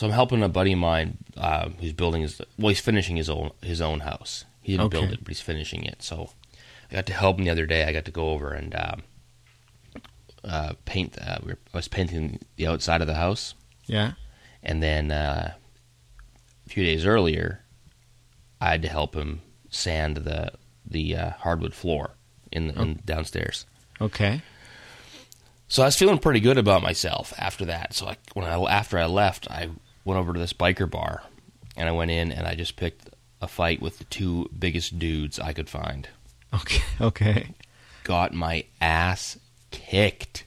So I'm helping a buddy of mine who's building he's finishing his own house. He didn't build it, but he's finishing it. So I got to help him the other day. I got to go over and paint. I was painting the outside of the house. Yeah. And then a few days earlier, I had to help him sand the hardwood floor in downstairs. Okay. So I was feeling pretty good about myself after that. So after I left, I went over to this biker bar, and I went in and I just picked a fight with the two biggest dudes I could find. Okay. Got my ass kicked.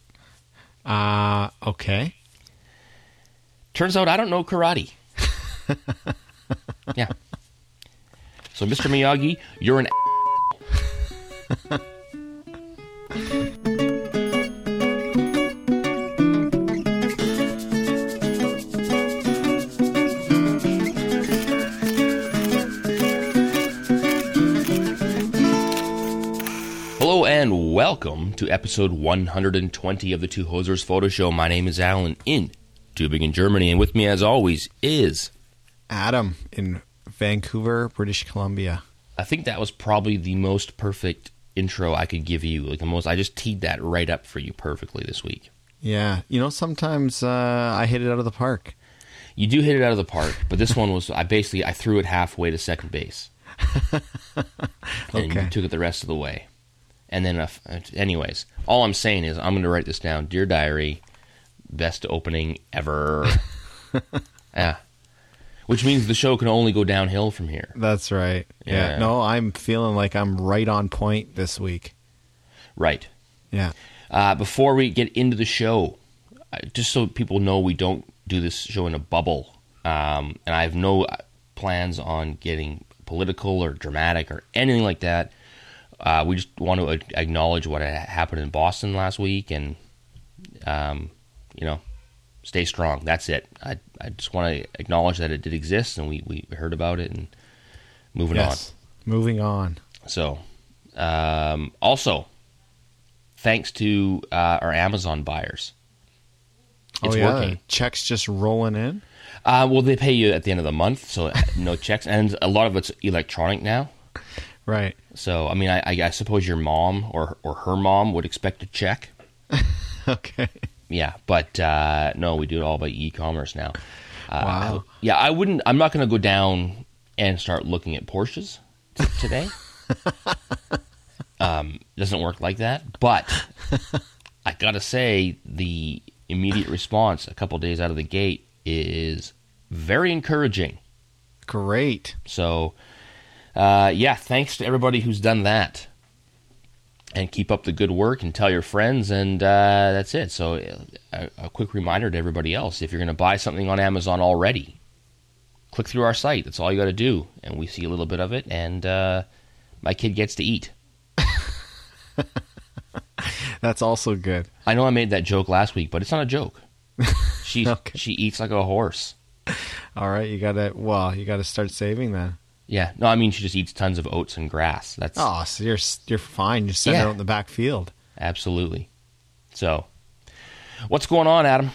Okay. Turns out I don't know karate. Yeah. So, Mr. Miyagi, you're an Hello and welcome to episode 120 of the Two Hosers Photo Show. My name is Alan in Tübingen, Germany, and with me as always is Adam in Vancouver, British Columbia. I think that was probably the most perfect intro I could give you. I just teed that right up for you perfectly this week. Yeah. Sometimes I hit it out of the park. You do hit it out of the park, but this one was, I threw it halfway to second base. And you took it the rest of the way. And then, anyways, all I'm saying is I'm going to write this down. Dear Diary, best opening ever. Yeah. Which means the show can only go downhill from here. That's right. Yeah. No, I'm feeling like I'm right on point this week. Right. Yeah. Before we get into the show, just so people know we don't do this show in a bubble, and I have no plans on getting political or dramatic or anything like that. We just want to acknowledge what happened in Boston last week and, stay strong. That's it. I just want to acknowledge that it did exist and we heard about it and moving on. Moving on. So, also, thanks to our Amazon buyers. It's working. Checks just rolling in? Well, they pay you at the end of the month, so no checks. And a lot of it's electronic now. Right. So, I mean, I suppose your mom or her mom would expect a check. Okay. Yeah, but no, we do it all by e-commerce now. Wow. I'm not going to go down and start looking at Porsches today. Doesn't work like that. But I got to say, the immediate response a couple days out of the gate is very encouraging. Great. So, thanks to everybody who's done that. And keep up the good work and tell your friends, and that's it. So a quick reminder to everybody else, if you're going to buy something on Amazon already, click through our site. That's all you got to do. And we see a little bit of it, and my kid gets to eat. That's also good. I know I made that joke last week, but it's not a joke. She eats like a horse. All right, you got to start saving that. Yeah, no, I mean she just eats tons of oats and grass. So you're fine. Just send her out in the back field. Absolutely. So, what's going on, Adam?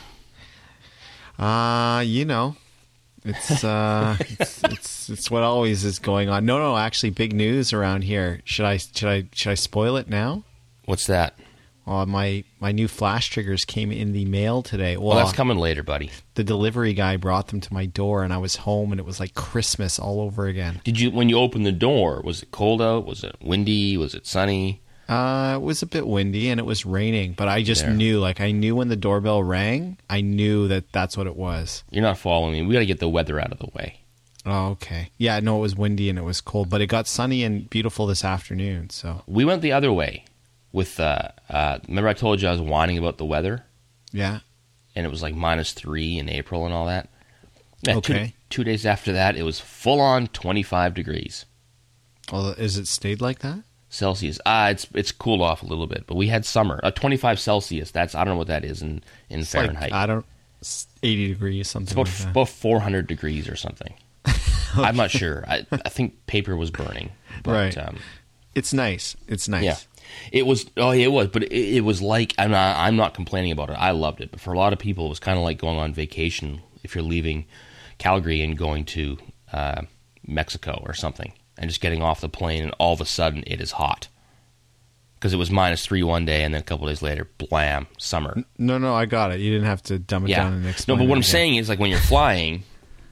It's what always is going on. No, actually, big news around here. Should I spoil it now? What's that? My new flash triggers came in the mail today. Well, that's coming later, buddy. The delivery guy brought them to my door, and I was home, and it was like Christmas all over again. When you opened the door, was it cold out? Was it windy? Was it sunny? It was a bit windy, and it was raining, but I just knew, I knew when the doorbell rang, I knew that's what it was. You're not following me. We got to get the weather out of the way. Oh, okay. Yeah, no, it was windy and it was cold, but it got sunny and beautiful this afternoon, so. We went the other way. Remember I told you I was whining about the weather? Yeah. And it was like -3 in April and all that? Yeah, okay. Two days after that, it was full on 25 degrees. Well, is it stayed like that? Celsius. It's cooled off a little bit, but we had summer. 25 Celsius, I don't know what that is in Fahrenheit. Like, 80 degrees, something it's about 400 degrees or something. Okay. I'm not sure. I think paper was burning. But, right. It's nice. Yeah. It was, but it was like, I'm not complaining about it. I loved it. But for a lot of people, it was kind of like going on vacation if you're leaving Calgary and going to Mexico or something, and just getting off the plane, and all of a sudden it is hot. Because it was -3 one day, and then a couple days later, blam, summer. No, I got it. You didn't have to dumb it down and explain. No, but what I'm saying is, like, when you're flying,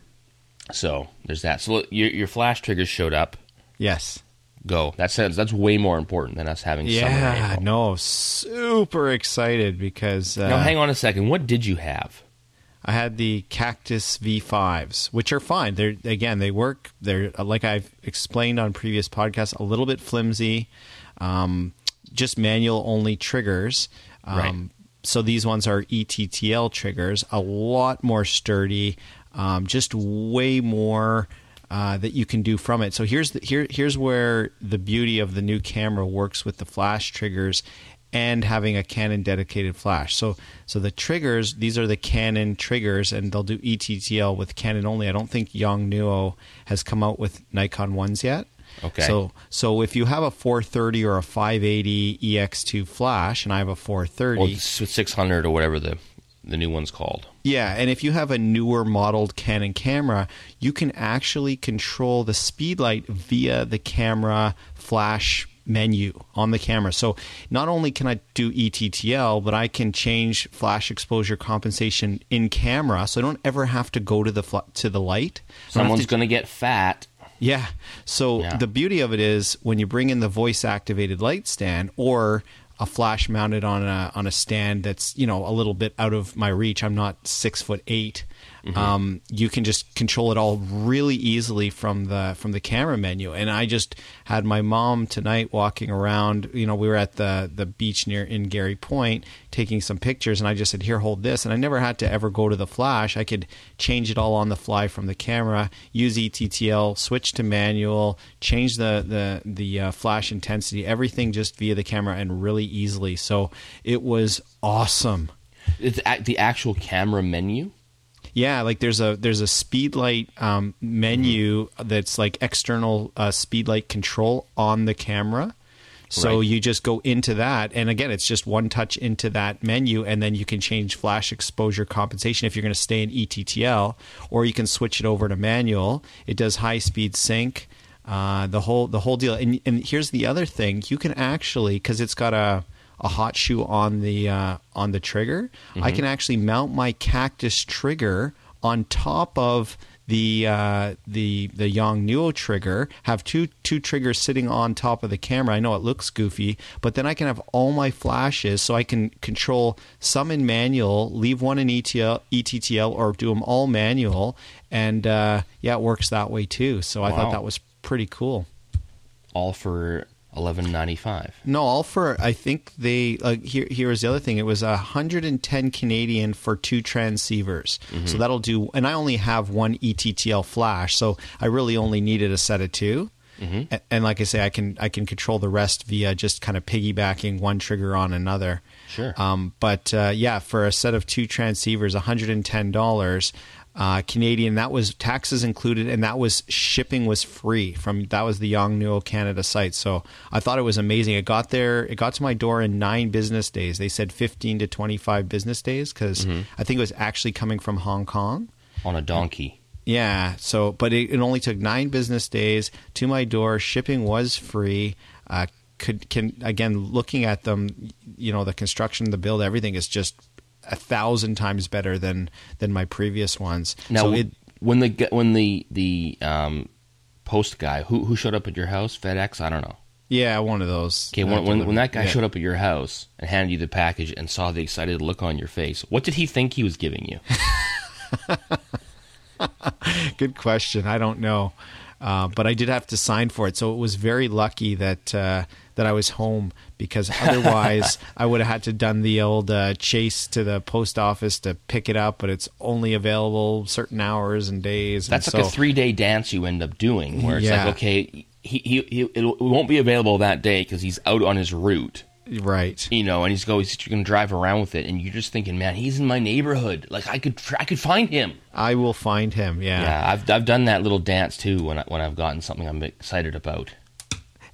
so there's that. So your flash triggers showed up. Yes. Go. That's way more important than us having summer in April. No, super excited because... now, hang on a second. What did you have? I had the Cactus V5s, which are fine. They work. They're, like I've explained on previous podcasts, a little bit flimsy. Just manual only triggers. Right. So these ones are ETTL triggers, a lot more sturdy, just way more that you can do from it. So here's where the beauty of the new camera works with the flash triggers and having a Canon dedicated flash. So the triggers, these are the Canon triggers, and they'll do ETTL with Canon only. I don't think Yongnuo has come out with Nikon ones yet. Okay. So if you have a 430 or a 580 EX2 flash, and I have a 430, or 600 or whatever the new one's called. Yeah, and if you have a newer modeled Canon camera, you can actually control the speed light via the camera flash menu on the camera. So not only can I do ETTL, but I can change flash exposure compensation in camera, so I don't ever have to go to the light. Someone's going to get fat. Yeah. So the beauty of it is when you bring in the voice activated light stand or a flash mounted on a stand that's, a little bit out of my reach. I'm not 6'8". You can just control it all really easily from the camera menu. And I just had my mom tonight walking around. We were at the beach in Gary Point taking some pictures, and I just said, "Here, hold this." And I never had to ever go to the flash. I could change it all on the fly from the camera, use ETTL, switch to manual, change the flash intensity, everything just via the camera and really easily. So it was awesome. It's the actual camera menu? Yeah, like there's a speedlight menu that's like external speedlight control on the camera. So you just go into that, and again, it's just one touch into that menu, and then you can change flash exposure compensation if you're going to stay in ETTL, or you can switch it over to manual. It does high speed sync, the whole deal. And here's the other thing: you can actually, because it's got a hot shoe on the trigger, I can actually mount my Cactus trigger on top of the Yongnuo trigger, have two triggers sitting on top of the camera. I know it looks goofy, but then I can have all my flashes, so I can control some in manual, leave one in ETTL, or do them all manual, and it works that way too. So I thought that was pretty cool. All for $11.95. No, all for, I think they, here is the other thing. It was 110 Canadian for 2 transceivers. So that'll do, and I only have one ETTL flash, so I really only needed a set of 2. And like I say, I can control the rest via just kind of piggybacking one trigger on another. Sure. But for a set of 2 transceivers, $110 Canadian. That was taxes included, and that was shipping was free that was the Yongnuo Canada site. So I thought it was amazing. It got to my door in 9 business days. They said 15 to 25 business days because I think it was actually coming from Hong Kong on a donkey. Yeah. So, but it only took 9 business days to my door. Shipping was free. Again, looking at them, the construction, the build, everything is just 1,000 times better than my previous ones. Now, when the post guy who showed up at your house, FedEx, I don't know. Yeah, one of those. Okay, when that guy showed up at your house and handed you the package and saw the excited look on your face, what did he think he was giving you? Good question. I don't know, but I did have to sign for it, so it was very lucky that I was home, because otherwise I would have had to done the old chase to the post office to pick it up, but it's only available certain hours and days. That's like a 3-day dance you end up doing, where it's like, okay, it won't be available that day because he's out on his route. Right. And he's going to drive around with it, and you're just thinking, man, he's in my neighborhood. Like, I could find him. I will find him, yeah. Yeah, I've done that little dance, too, when I've gotten something I'm excited about.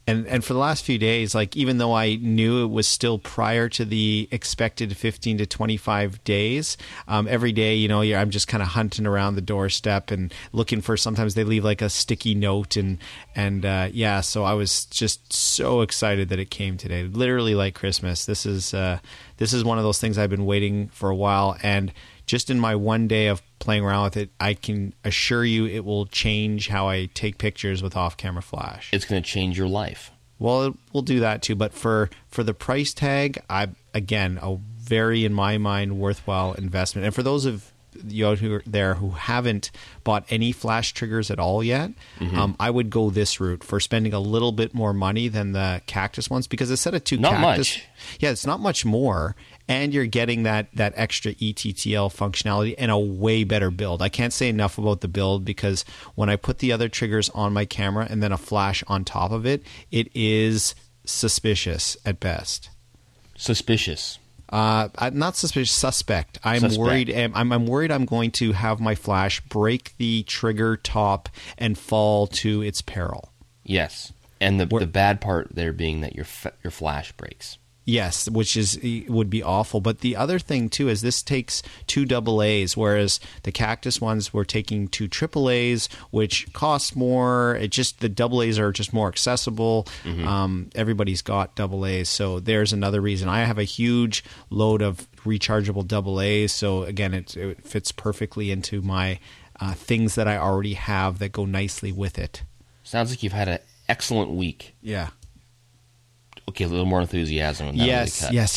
And for the last few days, like even though I knew it was still prior to the expected 15 to 25 days, every day, you know, I'm just kind of hunting around the doorstep and looking for. Sometimes they leave like a sticky note, and yeah. So I was just so excited that it came today, literally like Christmas. This is one of those things I've been waiting for a while, and just in my one day of playing around with it, I can assure you it will change how I take pictures with off-camera flash. It's going to change your life. Well, it will do that too. But for the price tag, again, a very, in my mind, worthwhile investment. And for those of you out there who haven't bought any flash triggers at all yet, I would go this route for spending a little bit more money than the Cactus ones, because a set of two Not Cactus, much. Yeah, it's not much more, and you're getting that extra ETTL functionality and a way better build. I can't say enough about the build, because when I put the other triggers on my camera and then a flash on top of it, it is suspicious at best. Suspicious. Not suspicious. Suspect. I'm worried. I'm worried. I'm going to have my flash break the trigger top and fall to its peril. Yes, and the bad part there being that your flash breaks. Yes, which would be awful. But the other thing too is this takes 2 AA's, whereas the Cactus ones were taking 2 AAA's, which cost more. The AA's are just more accessible. Everybody's got AA's, so there's another reason. I have a huge load of rechargeable AA's, so again, it fits perfectly into my things that I already have that go nicely with it. Sounds like you've had an excellent week. Yeah. Okay, a little more enthusiasm. Yes.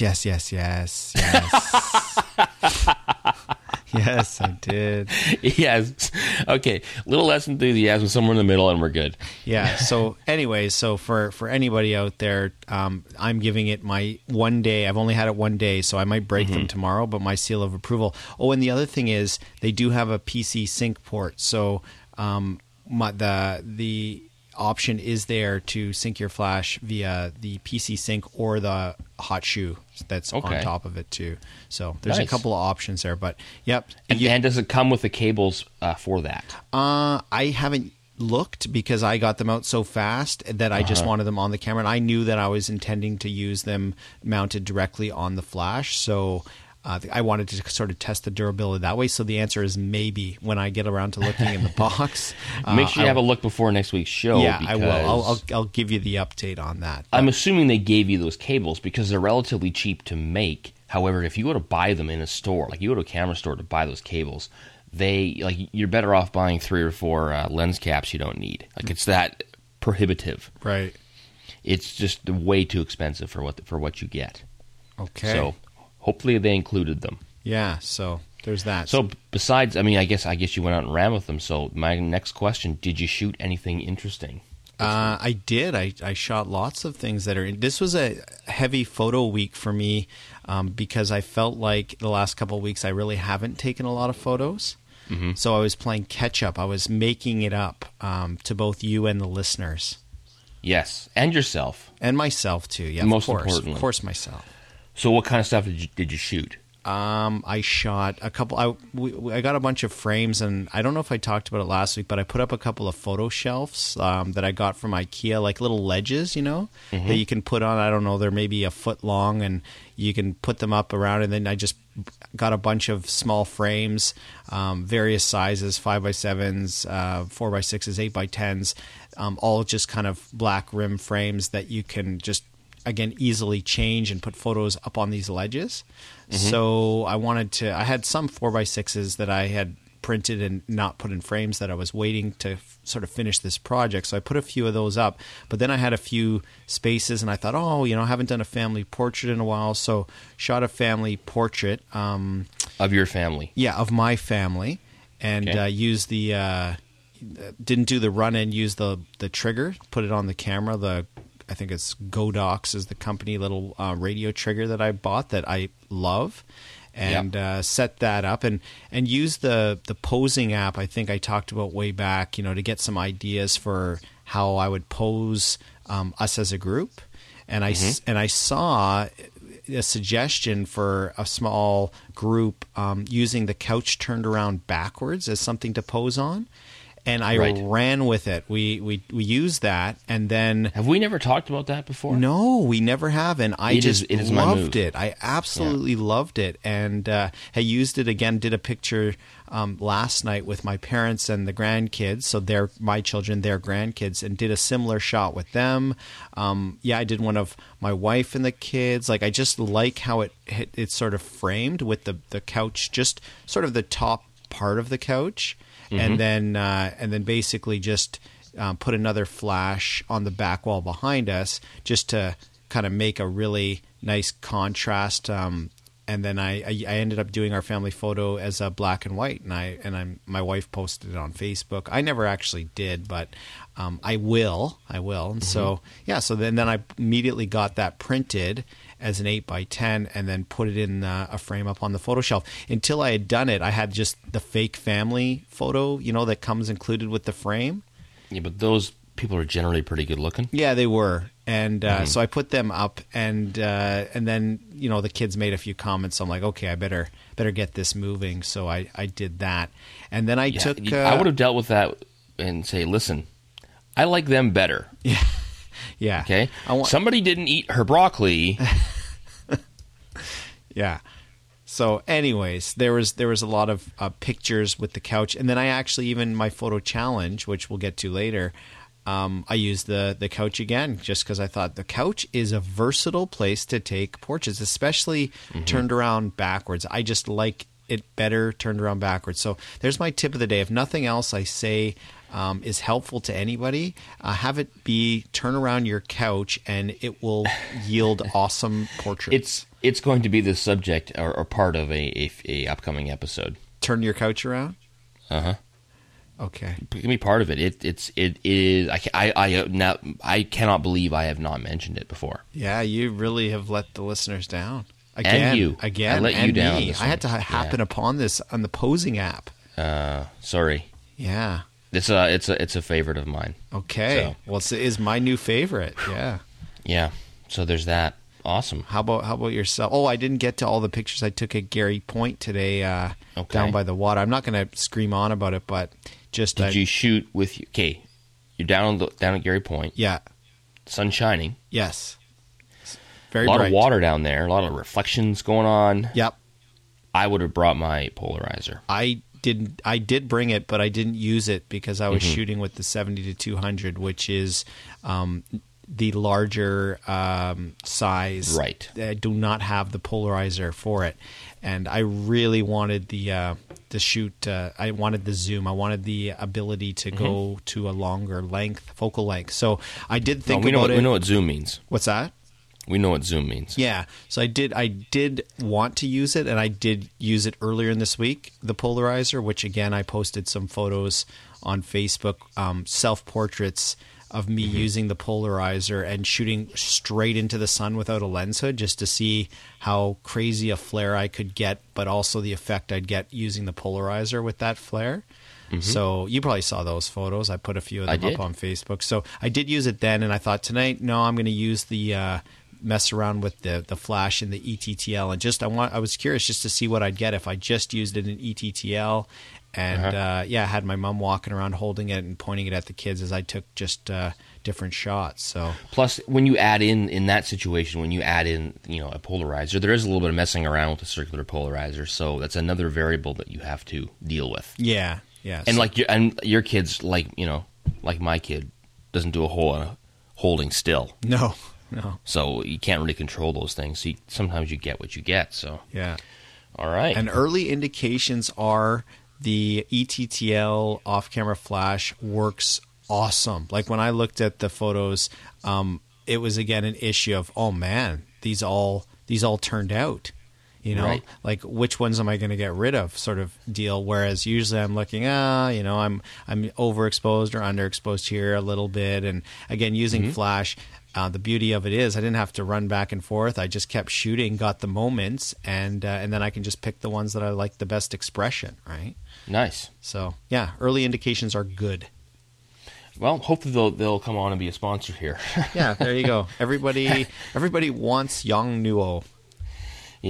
Yes, I did. Yes. Okay, a little less enthusiasm, somewhere in the middle, and we're good. Yeah. So anyway, for anybody out there, I'm giving it my one day. I've only had it one day, so I might break them tomorrow, but my seal of approval. Oh, and the other thing is they do have a PC sync port. So the option is there to sync your flash via the PC sync or the hot shoe that's on top of it too. So there's a couple of options there, but yep. And does it come with the cables for that? I haven't looked, because I got them out so fast that I just wanted them on the camera, and I knew that I was intending to use them mounted directly on the flash. So I wanted to sort of test the durability that way. So the answer is maybe when I get around to looking in the box. Make sure you have a look before next week's show. Yeah, I will. I'll give you the update on that. But I'm assuming they gave you those cables because they're relatively cheap to make. However, if you go to buy them in a store, like you go to a camera store to buy those cables, you're better off buying 3 or 4 lens caps you don't need. Like, it's that prohibitive. Right. It's just way too expensive for what you get. Okay. So hopefully they included them. Yeah, so there's that. So besides, I guess you went out and ran with them. So my next question, did you shoot anything interesting? I did. I shot lots of things that are... This was a heavy photo week for me because I felt like the last couple of weeks I really haven't taken a lot of photos. So I was playing catch up. I was making it up to both you and the listeners. Yes, and yourself. And myself too, yeah. Most importantly. Of course myself. So what kind of stuff did you shoot? I shot a couple. I got a bunch of frames, and I don't know if I talked about it last week, but I put up a couple of photo shelves that I got from IKEA, like little ledges, that you can put on. I don't know, they're maybe a foot long, and you can put them up around. And then I just got a bunch of small frames, various sizes, 5x7s, 4x6s, 8x10s, all just kind of black rim frames that you can just, again, easily change and put photos up on these ledges. So I had some 4x6s that I had printed and not put in frames that I was waiting to sort of finish this project. So I put a few of those up, but then I had a few spaces and I thought, I haven't done a family portrait in a while. So shot a family portrait. Of your family? Yeah, of my family. And used didn't do the run-in, used the trigger, put it on the camera, I think it's Godox is the company, little radio trigger that I bought that I love, and set that up and use the posing app I think I talked about way back, to get some ideas for how I would pose us as a group. And I saw a suggestion for a small group using the couch turned around backwards as something to pose on. and I ran with it. We used that, and then have we never talked about that before? No, we never have, and I just loved it. I absolutely loved it, and I used it again. Did a picture last night with my parents and the grandkids, so they're my children, their grandkids, and did a similar shot with them. I did one of my wife and the kids. Like, I just like how it's sort of framed with the couch, just sort of the top part of the couch. And then basically just put another flash on the back wall behind us, just to kind of make a really nice contrast. And then I ended up doing our family photo as a black and white, and my wife posted it on Facebook. I never actually did, but I will. And so then I immediately got that printed as an 8x10 and then put it in a frame up on the photo shelf. Until I had done it, I had just the fake family photo, that comes included with the frame. Yeah, but those people are generally pretty good looking. Yeah, they were. And so I put them up, and then, the kids made a few comments. So I'm like, okay, I better get this moving. So I did that. And then I took... I would have dealt with that and say, listen, I like them better. Yeah. Yeah. Okay. Somebody didn't eat her broccoli. Yeah. So, anyways, there was a lot of pictures with the couch, and then I actually, even my photo challenge, which we'll get to later, I used the couch again, just because I thought the couch is a versatile place to take portraits, especially turned around backwards. I just like it better turned around backwards. So there's my tip of the day. If nothing else I say is helpful to anybody, have it be turn around your couch, and it will yield awesome portraits. It's going to be the subject or part of a upcoming episode. Turn your couch around? Uh-huh. Okay. It can be part of it. It is. I cannot believe I have not mentioned it before. Yeah, you really have let the listeners down. Again, and you. Again, I let you down. Me. I had to happen upon this on the posing app. Sorry. Yeah. It's a favorite of mine. Okay. So. Well, it is my new favorite. Yeah. Yeah. So there's that. Awesome. How about yourself? Oh, I didn't get to all the pictures I took at Gary Point today, down by the water. I'm not going to scream on about it, but just did you shoot with? Okay, you're down at Gary Point. Yeah. Sun shining. Yes. Very a lot bright. of water down there. A lot of reflections going on. Yep. I would have brought my polarizer. I did bring it, but I didn't use it because I was shooting with the 70-200, which is the larger size. Right. I do not have the polarizer for it, and I really wanted the shoot. I wanted the zoom. I wanted the ability to go to a longer focal length. So I did think about it. We know what zoom means. What's that? We know what zoom means. Yeah. So I did want to use it, and I did use it earlier in this week, the polarizer, which again, I posted some photos on Facebook, self-portraits of me using the polarizer and shooting straight into the sun without a lens hood, just to see how crazy a flare I could get, but also the effect I'd get using the polarizer with that flare. So you probably saw those photos. I put a few of them up on Facebook. So I did use it then, and I thought tonight, no, I'm going to use the mess around with the flash and the ETTL, and I was curious just to see what I'd get if I just used it in ETTL. And I had my mom walking around holding it and pointing it at the kids as I took just different shots. So plus, when you add in that situation, when you add in a polarizer, there is a little bit of messing around with the circular polarizer. So that's another variable that you have to deal with. Yeah, yeah. And your kids, like my kid, doesn't do a whole holding still. No. So you can't really control those things. So sometimes you get what you get. So yeah. All right. And early indications are the ETTL off-camera flash works awesome. Like when I looked at the photos, it was again an issue of, oh man, these all turned out. Right. Like which ones am I going to get rid of, sort of deal. Whereas usually I'm looking, I'm overexposed or underexposed here a little bit. And again, using flash. The beauty of it is I didn't have to run back and forth. I just kept shooting, got the moments, and then I can just pick the ones that I like the best expression, right? Nice. So, yeah, early indications are good. Well, hopefully they'll come on and be a sponsor here. Yeah, there you go. Everybody wants Yongnuo.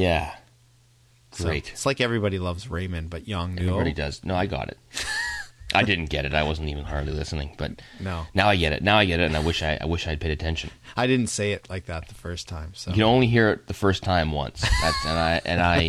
Yeah. Great. So it's like everybody loves Raymond, but Yongnuo. Everybody does. No, I got it. I didn't get it. I wasn't even hardly listening, but No. now I get it. Now I get it, and I wish I'd paid attention. I didn't say it like that the first time. So You can only hear it the first time once. And I.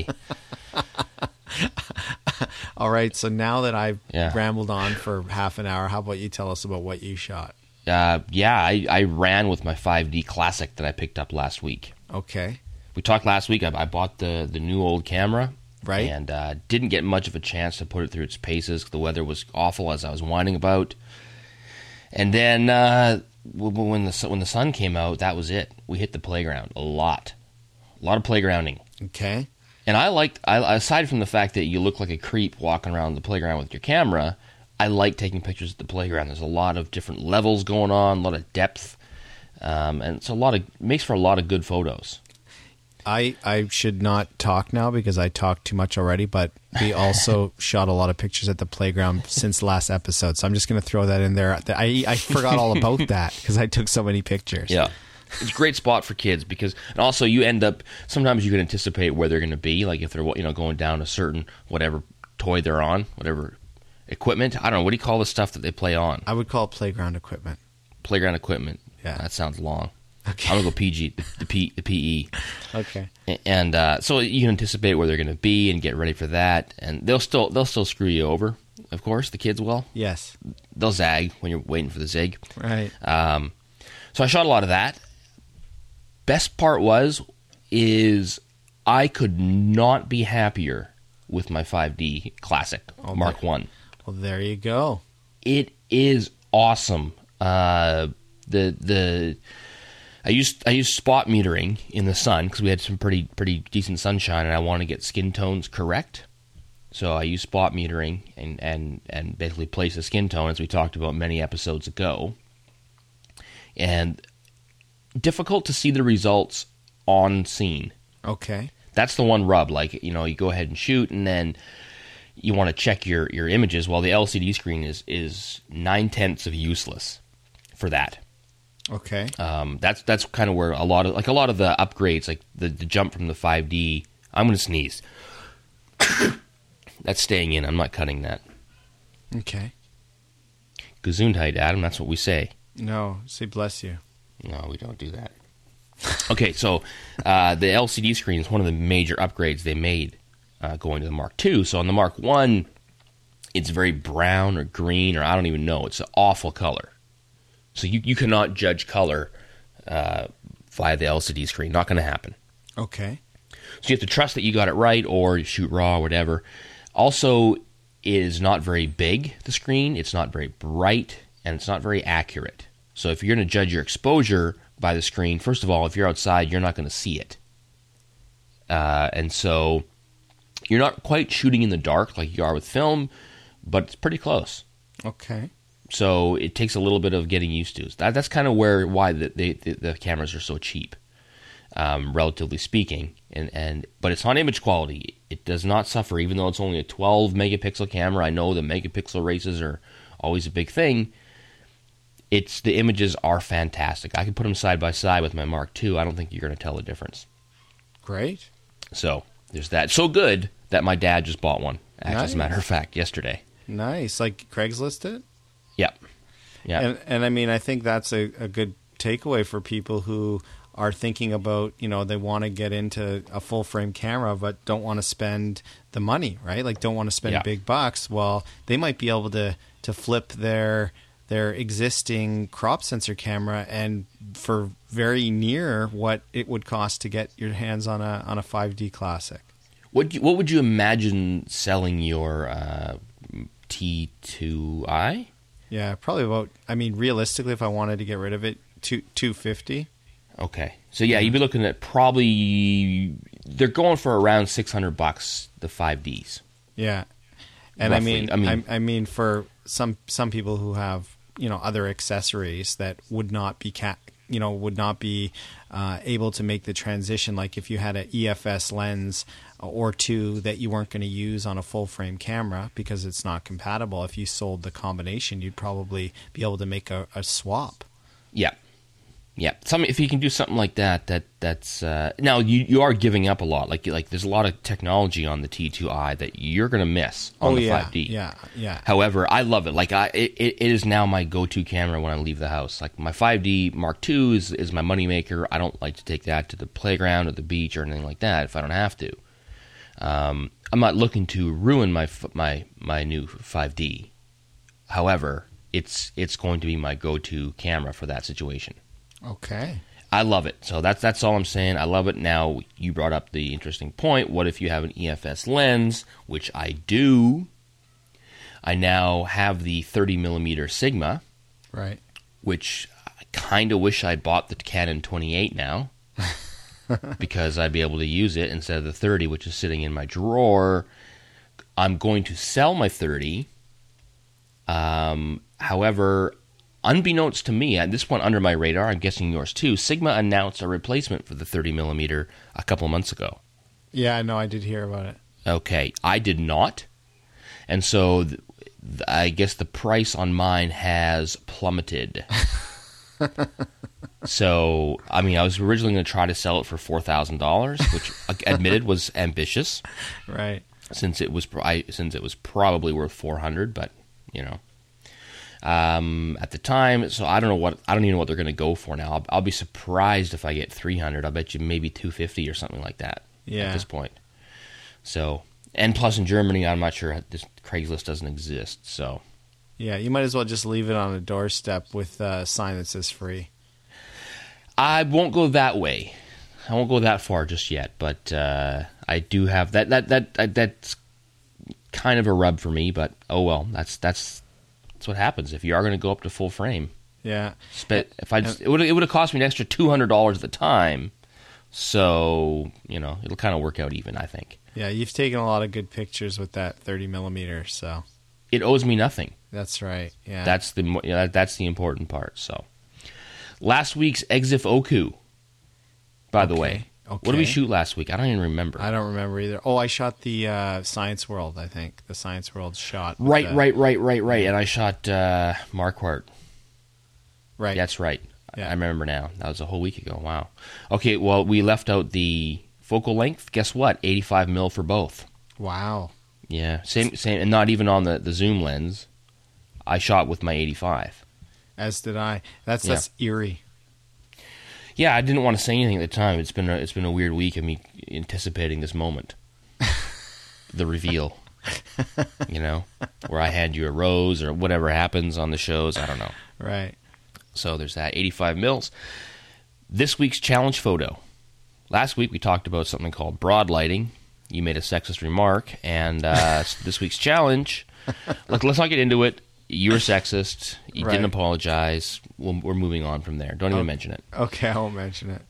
All right. So now that I've Yeah. rambled on for half an hour, how about you tell us about what you shot? I ran with my 5D Classic that I picked up last week. Okay. We talked last week. I bought the new old camera. Right. And didn't get much of a chance to put it through its paces. The weather was awful, as I was whining about. And then when the sun came out, that was it. We hit the playground a lot of playgrounding. Okay. And aside from the fact that you look like a creep walking around the playground with your camera, I like taking pictures at the playground. There's a lot of different levels going on, a lot of depth, and it's makes for a lot of good photos. I should not talk now because I talked too much already, but we also shot a lot of pictures at the playground since the last episode. So I'm just going to throw that in there. I forgot all about that because I took so many pictures. Yeah. It's a great spot for kids because, and also you end up, sometimes you can anticipate where they're going to be, like if they're, going down a certain, whatever toy they're on, whatever equipment. I don't know, what do you call the stuff that they play on? I would call it playground equipment. Playground equipment. Yeah. That sounds long. Okay. I'm going to go PG, the PE. Okay. And so you can anticipate where they're going to be and get ready for that. And they'll still screw you over, of course, the kids will. Yes. They'll zag when you're waiting for the zig. Right. So I shot a lot of that. Best part is I could not be happier with my 5D Classic Mark 1. Well, there you go. It is awesome. I used spot metering in the sun because we had some pretty decent sunshine, and I want to get skin tones correct. So I used spot metering and basically place a skin tone, as we talked about many episodes ago. And difficult to see the results on scene. Okay. That's the one rub. Like, you go ahead and shoot, and then you want to check your images. Well, the LCD screen is 9/10 of useless for that. Okay. That's kind of where a lot of the upgrades, like the jump from the 5D. I'm going to sneeze. That's staying in. I'm not cutting that. Okay. Gesundheit, Adam. That's what we say. No, say bless you. No, we don't do that. Okay, so the LCD screen is one of the major upgrades they made going to the Mark II. So on the Mark I, it's very brown or green, or I don't even know. It's an awful color. So you cannot judge color via the LCD screen. Not going to happen. Okay. So you have to trust that you got it right, or you shoot raw or whatever. Also, it is not very big, the screen. It's not very bright, and it's not very accurate. So if you're going to judge your exposure by the screen, first of all, if you're outside, you're not going to see it. And so you're not quite shooting in the dark like you are with film, but it's pretty close. Okay. So it takes a little bit of getting used to. That's kind of why the cameras are so cheap, relatively speaking. But it's on image quality. It does not suffer, even though it's only a 12 megapixel camera. I know the megapixel races are always a big thing. The images are fantastic. I can put them side by side with my Mark II. I don't think you're going to tell the difference. Great. So there's that. So good that my dad just bought one. Nice. As a matter of fact, yesterday. Nice. Like Craigslist it? Yep. Yeah. And I mean, I think that's a good takeaway for people who are thinking about, they want to get into a full frame camera, but don't want to spend the money, right? Like don't want to spend big bucks. Well, they might be able to flip their existing crop sensor camera and for very near what it would cost to get your hands on a 5D Classic. What would you imagine selling your T2i? Yeah, probably about. I mean, realistically, if I wanted to get rid of it, $250. Okay, so yeah, you'd be looking at probably they're going for around $600. The 5Ds. Yeah, and roughly. I mean, for some people who have other accessories that would not be able to make the transition. Like if you had an EFS lens or two that you weren't going to use on a full frame camera because it's not compatible. If you sold the combination, you'd probably be able to make a swap. Yeah. Yeah, if you can do something like that's now you are giving up a lot. Like there's a lot of technology on the T2i that you're going to miss on the 5D. Yeah. However, I love it. Like it is now my go-to camera when I leave the house. Like my 5D Mark II is my moneymaker. I don't like to take that to the playground or the beach or anything like that if I don't have to. I'm not looking to ruin my new 5D. However, it's going to be my go-to camera for that situation. Okay. I love it. So that's all I'm saying. I love it. Now, you brought up the interesting point. What if you have an EFS lens, which I do? I now have the 30mm Sigma. Right. Which I kind of wish I'd bought the Canon 28 now. Because I'd be able to use it instead of the 30, which is sitting in my drawer. I'm going to sell my 30. However, unbeknownst to me, and this one under my radar, I'm guessing yours too, Sigma announced a replacement for the 30mm a couple months ago. Yeah, I know. I did hear about it. Okay, I did not. And so I guess the price on mine has plummeted. So, I mean, I was originally going to try to sell it for $4,000, which admitted was ambitious. Right. Since it was probably worth $400, but, you know. At the time, so I don't even know what they're going to go for now. I'll be surprised if I get $300. I'll bet you maybe $250 or something like that. Yeah. At this point. So, and plus in Germany, I'm not sure this Craigslist doesn't exist. So, yeah, you might as well just leave it on a doorstep with a sign that says free. I won't go that way. I won't go that far just yet. But I do have that's kind of a rub for me. But oh well, that's what happens if you are going to go up to full frame. Yeah. It would have cost me an extra $200 at the time. So, you know, it'll kind of work out even, I think. Yeah, you've taken a lot of good pictures with that 30mm, so it owes me nothing. That's right. Yeah. That's the important part. So, last week's Exif Oku, by the way. Okay. What did we shoot last week? I don't even remember. I don't remember either. Oh, I shot the Science World, I think. The Science World shot. Right. And I shot Marquardt. Right. That's right. Yeah. I remember now. That was a whole week ago. Wow. Okay, well, we left out the focal length. Guess what? 85mm for both. Wow. Yeah, same, and not even on the zoom lens. I shot with my 85. As did I. That's eerie. Yeah, I didn't want to say anything at the time. It's been a weird week of me anticipating this moment, the reveal. You know, where I hand you a rose or whatever happens on the shows. I don't know. Right. So there's that 85 mils. This week's challenge photo. Last week we talked about something called broad lighting. You made a sexist remark, and this week's challenge. Let's not get into it. You were sexist. You didn't apologize. We're moving on from there. Don't even mention it. Okay, I won't mention it.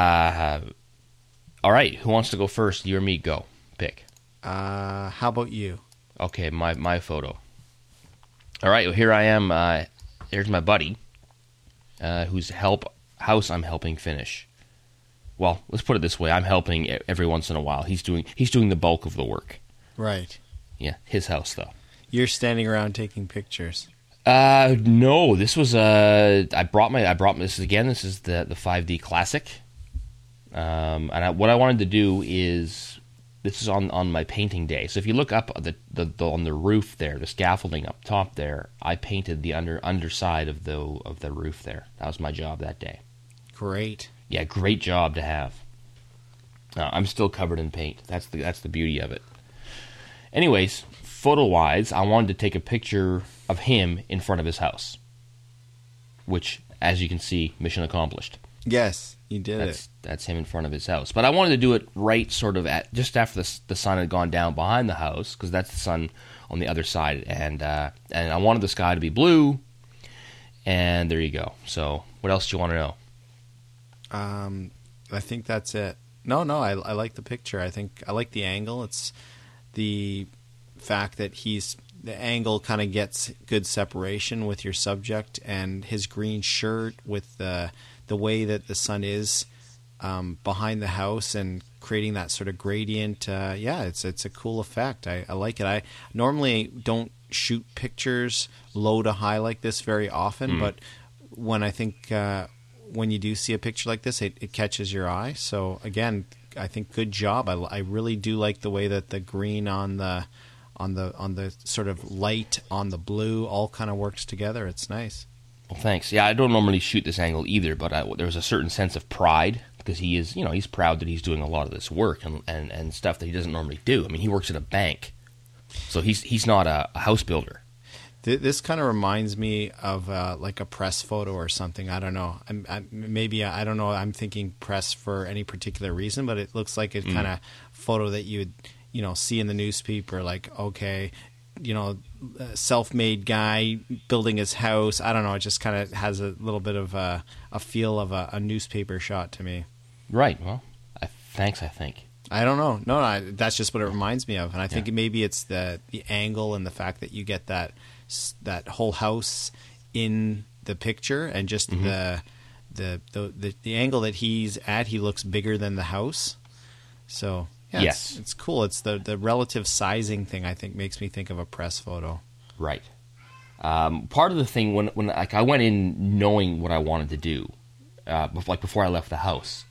All right. Who wants to go first? You or me? Go. Pick. How about you? Okay, my photo. All right. Well, here I am. Here's my buddy, whose house I'm helping finish. Well, let's put it this way: I'm helping every once in a while. He's doing the bulk of the work. Right. Yeah, his house though. You're standing around taking pictures. No, this was I brought this again. This is the 5D Classic. What I wanted to do is this is on my painting day. So if you look up on the roof there, the scaffolding up top there, I painted the underside of the roof there. That was my job that day. Great. Yeah, great job to have. I'm still covered in paint. That's the beauty of it. Anyways, photo-wise, I wanted to take a picture of him in front of his house, which, as you can see, mission accomplished. Yes, you did it. That's him in front of his house. But I wanted to do it right sort of just after the sun had gone down behind the house, because that's the sun on the other side. And I wanted the sky to be blue, and there you go. So what else do you want to know? I think that's it. No, I like the picture. I think I like the angle. It's the fact that the angle kind of gets good separation with your subject, and his green shirt with the way that the sun is behind the house and creating that sort of gradient. It's a cool effect. I like it. I normally don't shoot pictures low to high like this very often, but when I think when you do see a picture like this, it catches your eye. So again, I think good job. I really do like the way that the green on the sort of light on the blue all kind of works together. It's nice. Well, thanks. Yeah, I don't normally shoot this angle either, but there was a certain sense of pride because he is, he's proud that he's doing a lot of this work and stuff that he doesn't normally do. I mean, he works at a bank, so he's not a house builder. This kind of reminds me of like a press photo or something. I don't know. I don't know. I'm thinking press for any particular reason, but it looks like a kind of photo that you would see in the newspaper. Like, okay, self-made guy building his house. I don't know. It just kind of has a little bit of a feel of a newspaper shot to me. Right. Well, thanks. I think. I don't know. No, that's just what it reminds me of, and I think maybe it's the angle and the fact that you get that whole house in the picture, and just the angle that he's at, he looks bigger than the house. So yeah, yes, it's cool. It's the relative sizing thing, I think, makes me think of a press photo. Right. Part of the thing when I went in knowing what I wanted to do, before I left the house,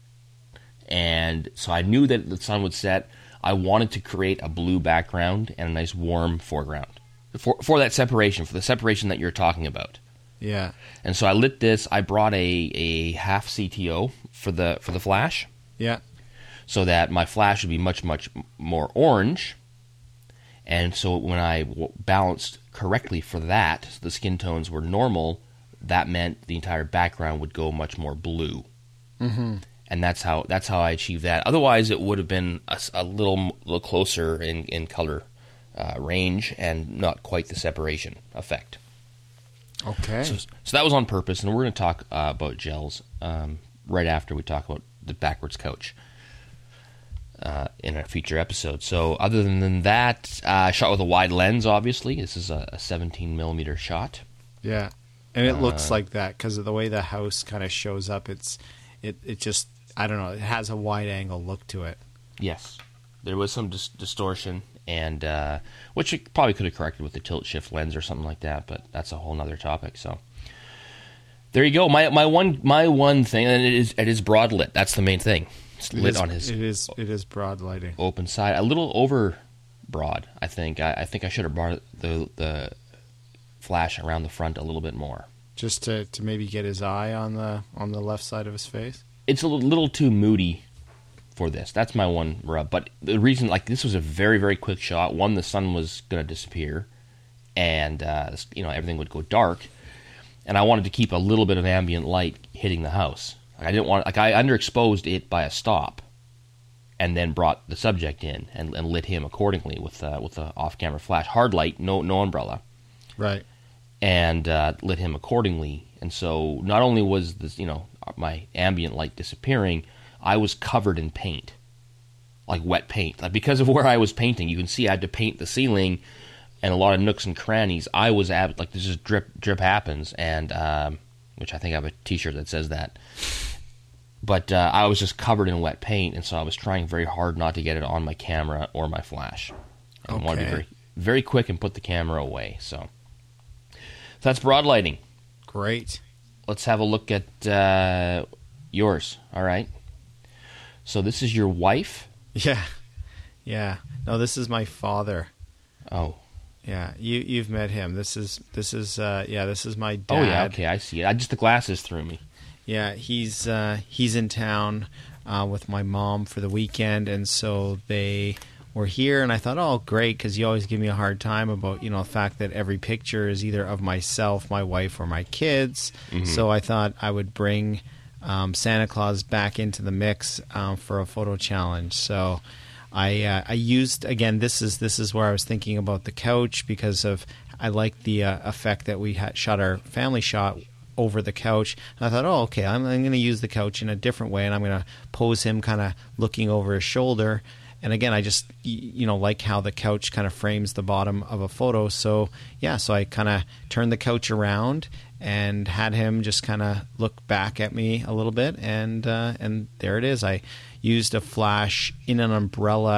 and so I knew that the sun would set. I wanted to create a blue background and a nice warm foreground. For that separation, for the separation that you're talking about. Yeah. And so I lit this. I brought a half CTO for the flash. Yeah. So that my flash would be much, much more orange. And so when I balanced correctly for that, so the skin tones were normal, that meant the entire background would go much more blue. Mm-hmm. And that's how I achieved that. Otherwise, it would have been a little closer in color range and not quite the separation effect. Okay. So that was on purpose, and we're going to talk about gels right after we talk about the backwards couch in a future episode. So other than that, shot with a wide lens, obviously. This is a 17 millimeter shot. Yeah, and it looks like that because of the way the house kind of shows up. It just, I don't know, it has a wide angle look to it. Yes. There was some distortion, and which it probably could have corrected with the tilt shift lens or something like that, but that's a whole nother topic. So there you go. My one thing, and it is broad lit. That's the main thing. It's lit on his. It is broad lighting. Open side, a little over broad. I think. I think I should have brought the flash around the front a little bit more, just to maybe get his eye on the left side of his face. It's a little too moody for this. That's my one rub. But the reason, this was a very, very quick shot. One, the sun was going to disappear, and everything would go dark, and I wanted to keep a little bit of ambient light hitting the house. I didn't want, I underexposed it by a stop, and then brought the subject in and lit him accordingly with the off-camera flash, hard light, no umbrella, right, and lit him accordingly. And so not only was this, my ambient light disappearing, I was covered in paint, like wet paint. Because of where I was painting, you can see I had to paint the ceiling and a lot of nooks and crannies. I was this just drip happens, and which I think I have a T-shirt that says that. But I was just covered in wet paint, and so I was trying very hard not to get it on my camera or my flash. I wanted to be very, very quick and put the camera away. So that's broad lighting. Great. Let's have a look at yours. All right. So this is your wife? Yeah. No, this is my father. Oh. Yeah, you've met him. This is my dad. Oh yeah, okay, I see it. Just the glasses threw me. Yeah, he's in town with my mom for the weekend, and so they were here, and I thought, oh, great, because you always give me a hard time about the fact that every picture is either of myself, my wife, or my kids. Mm-hmm. So I thought I would bring Santa Claus back into the mix for a photo challenge. So I used, again, this is where I was thinking about the couch, because I like the effect that we had shot our family shot over the couch. And I thought, oh, okay, I'm going to use the couch in a different way, and I'm going to pose him kind of looking over his shoulder. And again, I just like how the couch kind of frames the bottom of a photo. So yeah, so I kind of turned the couch around and had him just kind of look back at me a little bit, and there it is. I used a flash in an umbrella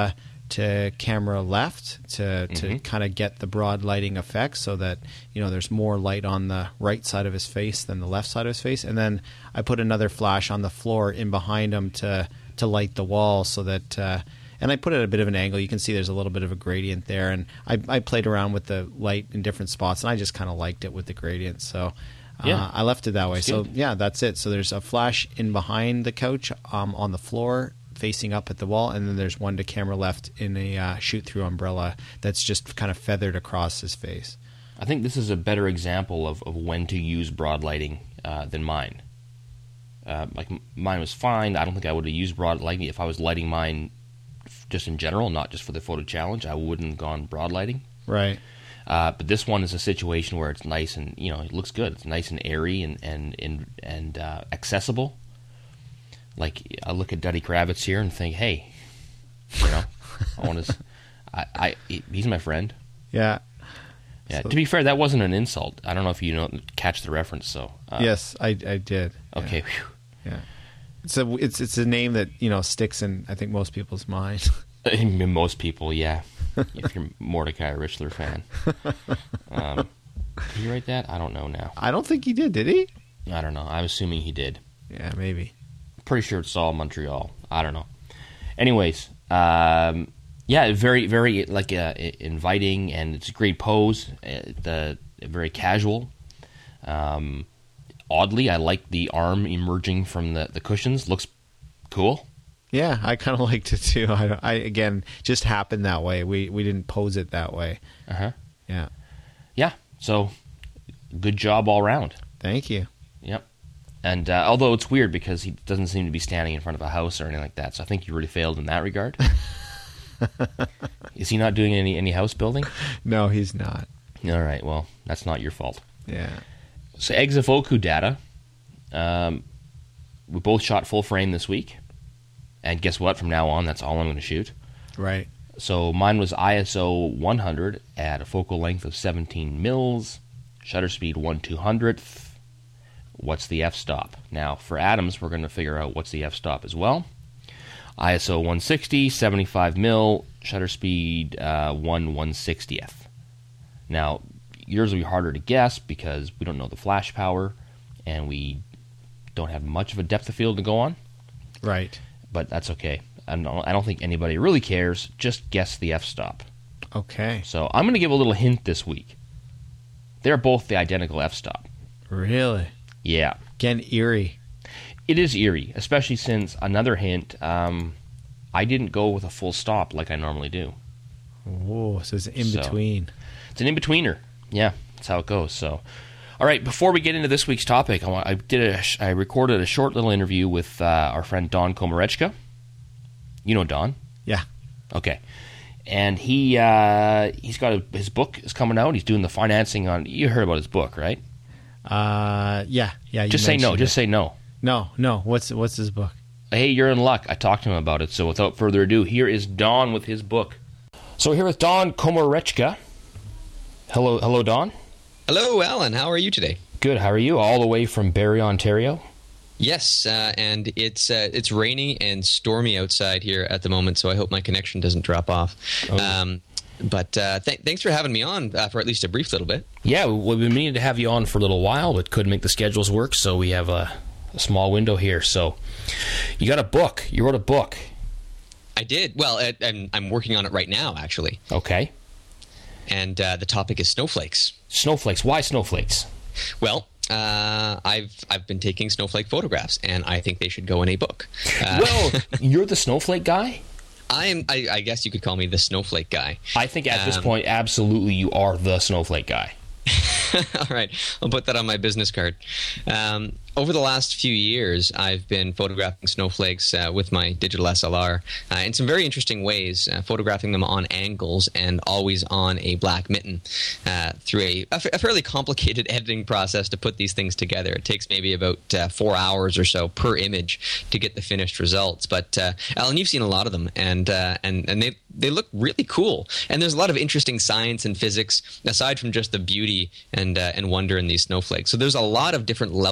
to camera left to kind of get the broad lighting effect, so that there's more light on the right side of his face than the left side of his face. And then I put another flash on the floor in behind him to light the wall, so that and I put it at a bit of an angle. You can see there's a little bit of a gradient there, and I played around with the light in different spots, and I just kind of liked it with the gradient. So I left it that way. So yeah, that's it. So there's a flash in behind the couch on the floor, facing up at the wall, and then there's one to camera left in a shoot-through umbrella that's just kind of feathered across his face. I think this is a better example of when to use broad lighting than mine. Like mine was fine. I don't think I would have used broad lighting if I was lighting mine just in general, not just for the photo challenge. I wouldn't have gone broad lighting. Right. But this one is a situation where it's nice and it looks good. It's nice and airy and accessible. Like I look at Duddy Kravitz here and think, hey, I want to. He's my friend. Yeah. Yeah. So, to be fair, that wasn't an insult. I don't know if you catch the reference. So yes, I did. Okay. Yeah. So it's a name that sticks in, I think, most people's minds. Most people, yeah. If you're a Mordecai Richler fan, did he write that? I don't know now. I don't think he did he? I don't know. I'm assuming he did. Yeah, maybe. Pretty sure it's all Montreal. I don't know. Anyways, yeah, very, very inviting, and it's a great pose. Very casual. Oddly, I like the arm emerging from the cushions. Looks cool. Yeah, I kind of liked it too. I again, just happened that way. We didn't pose it that way. Yeah. Yeah. So, good job all around. Thank you. Yep. And although it's weird because he doesn't seem to be standing in front of a house or anything like that, so I think you really failed in that regard. Is he not doing any house building? No, he's not. All right. Well, that's not your fault. Yeah. So Exafoku data. We both shot full frame this week. And guess what? From now on, that's all I'm going to shoot. Right. So mine was ISO 100 at a focal length of 17 mils, shutter speed 1/200th. What's the f-stop? Now, for Adams, we're going to figure out what's the f-stop as well. ISO 160, 75 mil, shutter speed 1/160th. Now, yours will be harder to guess because we don't know the flash power, and we don't have much of a depth of field to go on. Right. But that's okay. I don't think anybody really cares. Just guess the f-stop. Okay. So I'm going to give a little hint this week. They're both the identical f-stop. Really? Yeah. Again, eerie. It is eerie, especially since, another hint, I didn't go with a full stop like I normally do. Oh, so it's in between. It's an in-betweener. Yeah, that's how it goes. So, all right, before we get into this week's topic, I recorded a short little interview with our friend Don Komarechka. You know Don? Yeah. Okay. And he's got his book is coming out. He's doing the financing on. You heard about his book, right? Yeah. Just say no. Just say no. No. What's his book? Hey, you're in luck. I talked to him about it. So without further ado, here is Don with his book. So we're here with Don Komarechka. Hello, Don. Hello, Alan. How are you today? Good. How are you? All the way from Barrie, Ontario? Yes, and it's rainy and stormy outside here at the moment, so I hope my connection doesn't drop off. Oh. But thanks for having me on for at least a brief little bit. Yeah, we've been meaning to have you on for a little while, but couldn't make the schedules work, so we have a small window here. So you got a book. You wrote a book. I did. Well, I'm working on it right now, actually. Okay. And the topic is snowflakes. Snowflakes. Why snowflakes? Well, I've been taking snowflake photographs, and I think they should go in a book. Well, you're the snowflake guy? I guess you could call me the snowflake guy. I think at this point, absolutely, you are the snowflake guy. All right. I'll put that on my business card. Over the last few years, I've been photographing snowflakes with my digital SLR in some very interesting ways, photographing them on angles and always on a black mitten through a fairly complicated editing process to put these things together. It takes maybe about 4 hours or so per image to get the finished results. But, Alan, you've seen a lot of them, and they look really cool. And there's a lot of interesting science and physics, aside from just the beauty and wonder in these snowflakes. So there's a lot of different levels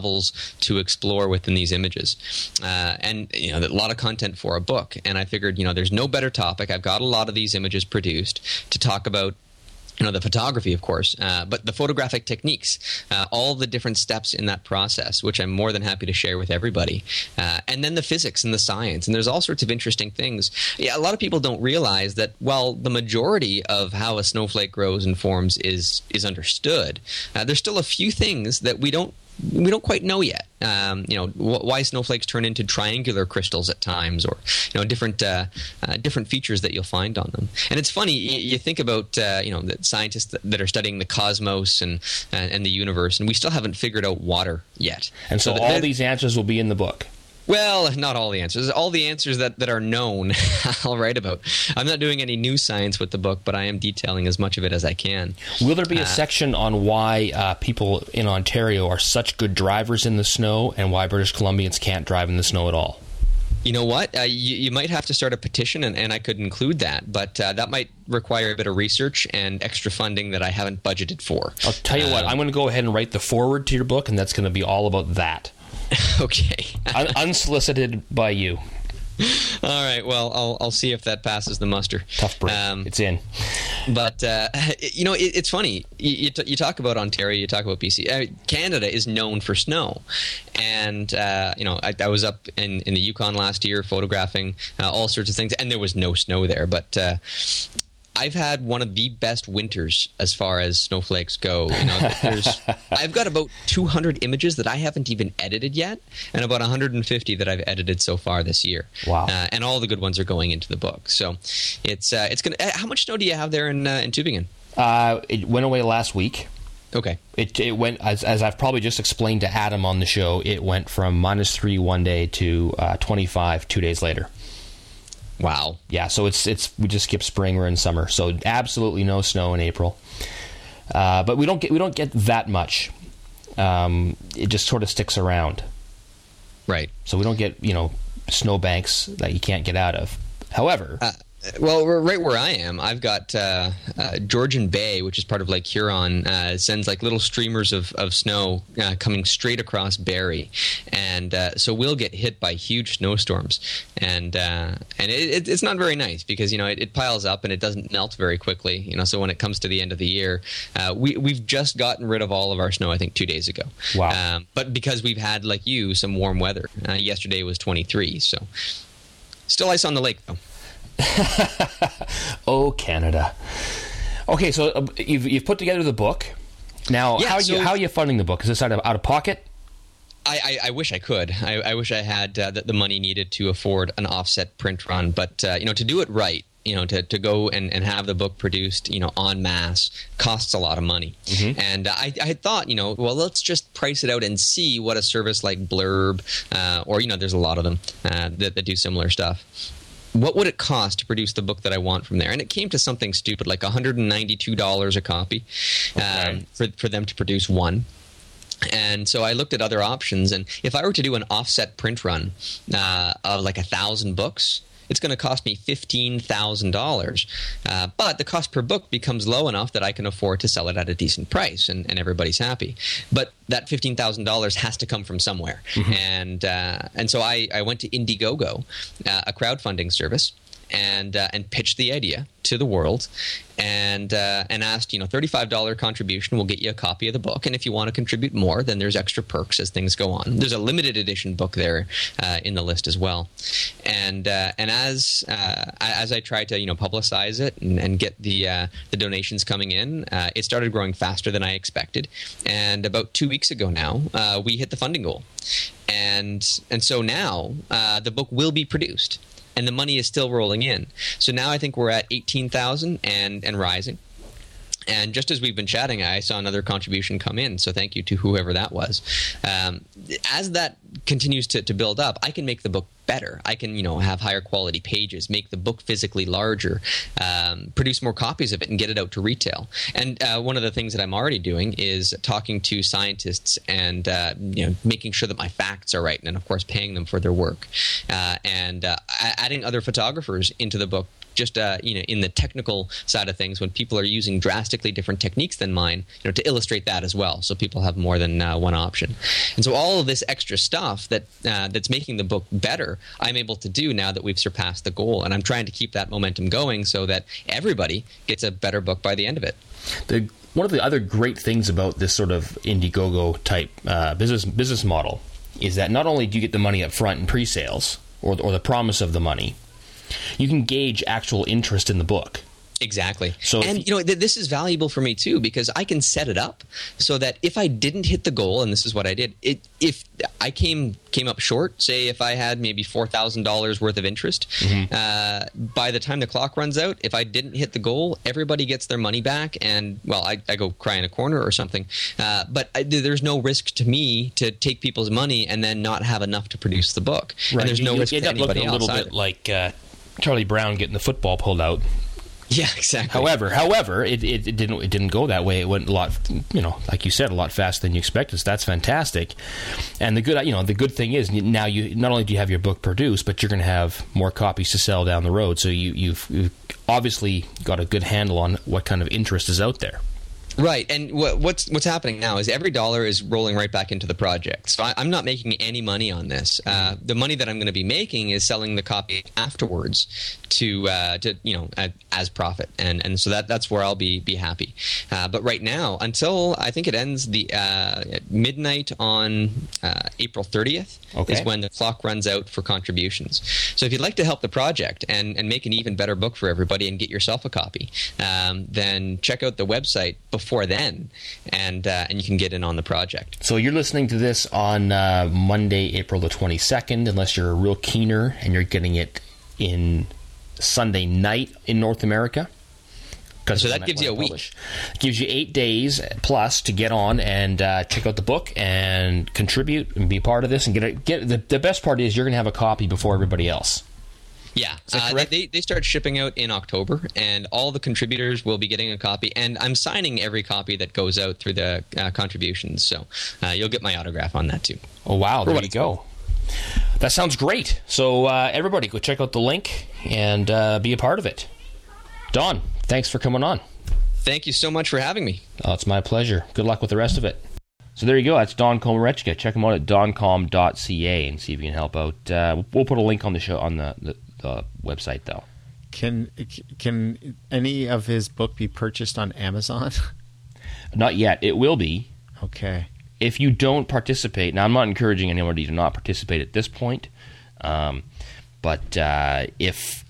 to explore within these images. And a lot of content for a book. And I figured, there's no better topic. I've got a lot of these images produced to talk about the photography, of course, but the photographic techniques, all the different steps in that process, which I'm more than happy to share with everybody. And then the physics and the science. And there's all sorts of interesting things. Yeah, a lot of people don't realize that while the majority of how a snowflake grows and forms is understood, there's still a few things that we don't quite know yet. Why snowflakes turn into triangular crystals at times, or different features that you'll find on them. And it's funny, you think about the scientists that are studying the cosmos and the universe, and we still haven't figured out water yet. And so all these answers will be in the book. Well, not all the answers. All the answers that are known, I'll write about. I'm not doing any new science with the book, but I am detailing as much of it as I can. Will there be a section on why people in Ontario are such good drivers in the snow and why British Columbians can't drive in the snow at all? You know what? You might have to start a petition, and I could include that, but that might require a bit of research and extra funding that I haven't budgeted for. I'll tell you what, I'm going to go ahead and write the foreword to your book, and that's going to be all about that. Okay. Unsolicited by you. All right. Well, I'll see if that passes the muster. Tough break. It's in. But it's funny. You talk about Ontario. You talk about BC. Canada is known for snow, and I was up in the Yukon last year photographing all sorts of things, and there was no snow there, but. I've had one of the best winters as far as snowflakes go. I've got about 200 images that I haven't even edited yet, and about 150 that I've edited so far this year. Wow! And all the good ones are going into the book. So it's gonna. How much snow do you have there in Tübingen? It went away last week. Okay. It went as I've probably just explained to Adam on the show. It went from -3 one day to 25 2 days later. Wow. Yeah, so it's we just skip spring, we're in summer. So absolutely no snow in April. But we don't get that much. It just sort of sticks around. Right. So we don't get, snow banks that you can't get out of. However, well, right where I am, I've got Georgian Bay, which is part of Lake Huron, sends like little streamers of snow coming straight across Barrie, and so we'll get hit by huge snowstorms, and it's not very nice because it piles up and it doesn't melt very quickly. So when it comes to the end of the year, we've just gotten rid of all of our snow, I think 2 days ago. Wow! But because we've had, like you, some warm weather. Yesterday was 23, so still ice on the lake though. Oh, Canada. Okay, so you've put together the book. Now, yeah, how are you funding the book? Is this out of pocket? I wish I could. I wish I had the money needed to afford an offset print run. But to do it right, to go and have the book produced, en masse costs a lot of money. Mm-hmm. And I had thought, well, let's just price it out and see what a service like Blurb, or there's a lot of them that do similar stuff. What would it cost to produce the book that I want from there? And it came to something stupid like $192 a copy for them to produce one. And so I looked at other options, and if I were to do an offset print run of like 1,000 books, it's going to cost me $15,000. But the cost per book becomes low enough that I can afford to sell it at a decent price, and everybody's happy. But that $15,000 has to come from somewhere. Mm-hmm. And so I went to Indiegogo, a crowdfunding service, and pitched the idea to the world, and asked, $35 contribution will get you a copy of the book, and if you want to contribute more, then there's extra perks as things go on. There's a limited edition book there in the list as well, and as I tried to publicize it and get the donations coming in, it started growing faster than I expected, and about 2 weeks ago now, we hit the funding goal, and so now the book will be produced. And the money is still rolling in. So now I think we're at 18,000 and rising. And just as we've been chatting, I saw another contribution come in. So thank you to whoever that was. As that continues to build up, I can make the book better. I can, have higher quality pages, make the book physically larger, produce more copies of it, and get it out to retail. And one of the things that I'm already doing is talking to scientists and making sure that my facts are right, and of course paying them for their work, and adding other photographers into the book just in the technical side of things, when people are using drastically different techniques than mine, to illustrate that as well, so people have more than one option. And so all of this extra stuff that's making the book better, I'm able to do now that we've surpassed the goal, and I'm trying to keep that momentum going so that everybody gets a better book by the end of it. One of the other great things about this sort of Indiegogo type business model is that not only do you get the money up front in pre-sales or the promise of the money, you can gauge actual interest in the book. Exactly. And this is valuable for me too, because I can set it up so that if I didn't hit the goal, and this is what I did, if I came up short, say if I had maybe $4,000 worth of interest, by the time the clock runs out, if I didn't hit the goal, everybody gets their money back, and I go cry in a corner or something. But there's no risk to me to take people's money and then not have enough to produce the book. Right. And there's no risk to anybody else. A little bit like Charlie Brown getting the football pulled out. Yeah, exactly. However, it didn't go that way. It went a lot, like you said, a lot faster than you expected. So that's fantastic. And the good thing is now you not only do you have your book produced, but you're going to have more copies to sell down the road. So you've obviously got a good handle on what kind of interest is out there. Right, and what's happening now is every dollar is rolling right back into the project. So I'm not making any money on this. The money that I'm going to be making is selling the copy afterwards to as profit, and so that's where I'll be happy. But right now, until I think it ends at midnight on April 30th, is when the clock runs out for contributions. So if you'd like to help the project and make an even better book for everybody and get yourself a copy, then check out the website before then, and you can get in on the project. So you're listening to this on Monday, April the 22nd, unless you're a real keener and you're getting it in Sunday night in North America. So that gives you a week. It gives you 8 days plus to get on and check out the book and contribute and be part of this and get the best part is you're going to have a copy before everybody else. Yeah, they start shipping out in October, and all the contributors will be getting a copy, and I'm signing every copy that goes out through the contributions, so you'll get my autograph on that too. Oh, wow, there you go. That sounds great. So everybody, go check out the link and be a part of it. Don, thanks for coming on. Thank you so much for having me. Oh, it's my pleasure. Good luck with the rest of it. So there you go. That's Don Komarechka. Check him out at doncom.ca and see if you can help out. We'll put a link on the show on the website, though. Can any of his book be purchased on Amazon? Not yet. It will be. Okay. If you don't participate, now I'm not encouraging anybody to not participate at this point, but if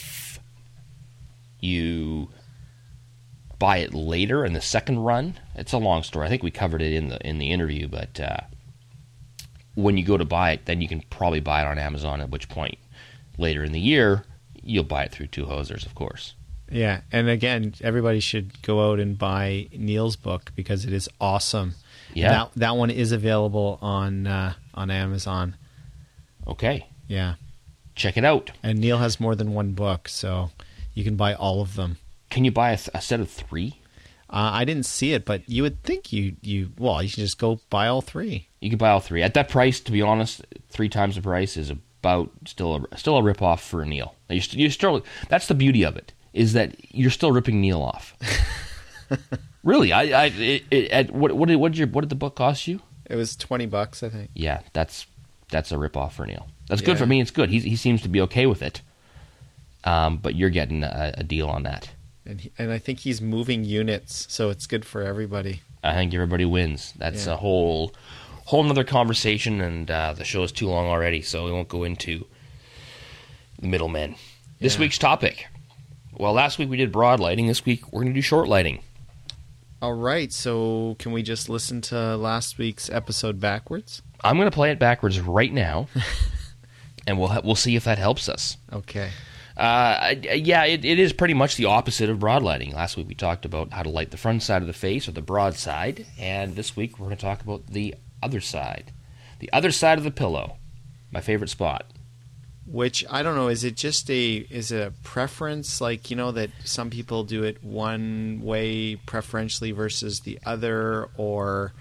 you buy it later in the second run, it's a long story. I think we covered it in the interview, but when you go to buy it, then you can probably buy it on Amazon, at which point later in the year you'll buy it through Two Hosers, of course. Yeah, and again, everybody should go out and buy Neil's book because it is awesome. Yeah, that one is available on Amazon. Okay. Yeah, check it out. And Neil has more than one book, so you can buy all of them. Can you buy a set of 3? I didn't see it, but you would think you can just go buy all 3. You can buy all 3 at that price. To be honest, 3 times the price is about still a rip off for Neil. You still, that's the beauty of it, is that you're still ripping Neil off. Really, what did the book cost you? It was $20, I think. Yeah, that's a rip off for Neil. That's good for me. It's good. He seems to be okay with it. But you're getting a deal on that. And I think he's moving units, so it's good for everybody. I think everybody wins. That's a whole nother conversation, and the show is too long already, so we won't go into the middlemen. This week's topic. Well, last week we did broad lighting. This week we're going to do short lighting. All right, so can we just listen to last week's episode backwards? I'm going to play it backwards right now, and we'll see if that helps us. Okay. It is pretty much the opposite of broad lighting. Last week we talked about how to light the front side of the face or the broad side, and this week we're going to talk about the other side. The other side of the pillow. My favorite spot. Which, I don't know, is it a preference, like, that some people do it one way preferentially versus the other, or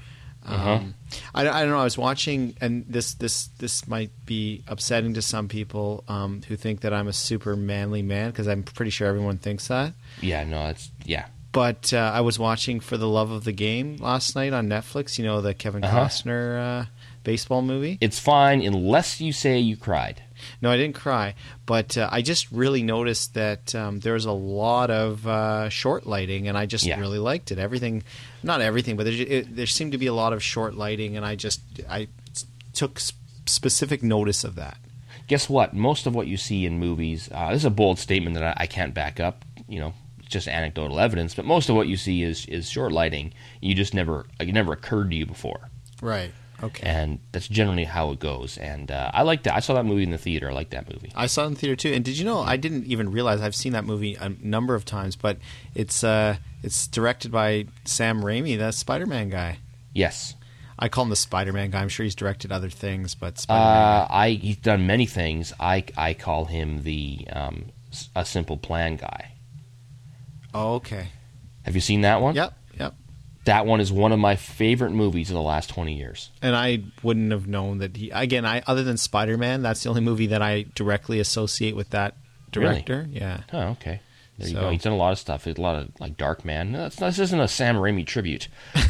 I don't know. I was watching, and this might be upsetting to some people who think that I'm a super manly man, because I'm pretty sure everyone thinks that. Yeah, no, yeah. But I was watching For the Love of the Game last night on Netflix. You know, the Kevin Costner baseball movie. It's fine unless you say you cried. No, I didn't cry, but I just really noticed that there's a lot of short lighting, and I just really liked it. Not everything, but there seemed to be a lot of short lighting, and I took specific notice of that. Guess what? Most of what you see in movies, this is a bold statement that I can't back up, it's just anecdotal evidence, but most of what you see is short lighting. It never occurred to you before. Right. Okay. And that's generally how it goes. And I like that. I saw that movie in the theater. I like that movie. I saw it in the theater too. And did you know, I didn't even realize, I've seen that movie a number of times, but it's directed by Sam Raimi, that Spider-Man guy. Yes. I call him the Spider-Man guy. I'm sure he's directed other things, but Spider-Man guy. He's done many things. I call him the A Simple Plan guy. Oh, okay. Have you seen that one? Yep. That one is one of my favorite movies of the last 20 years. And I wouldn't have known that other than Spider-Man, that's the only movie that I directly associate with that director. Really? Yeah. Oh, okay. There you go. He's done a lot of stuff. There's a lot of like Darkman. This isn't a Sam Raimi tribute.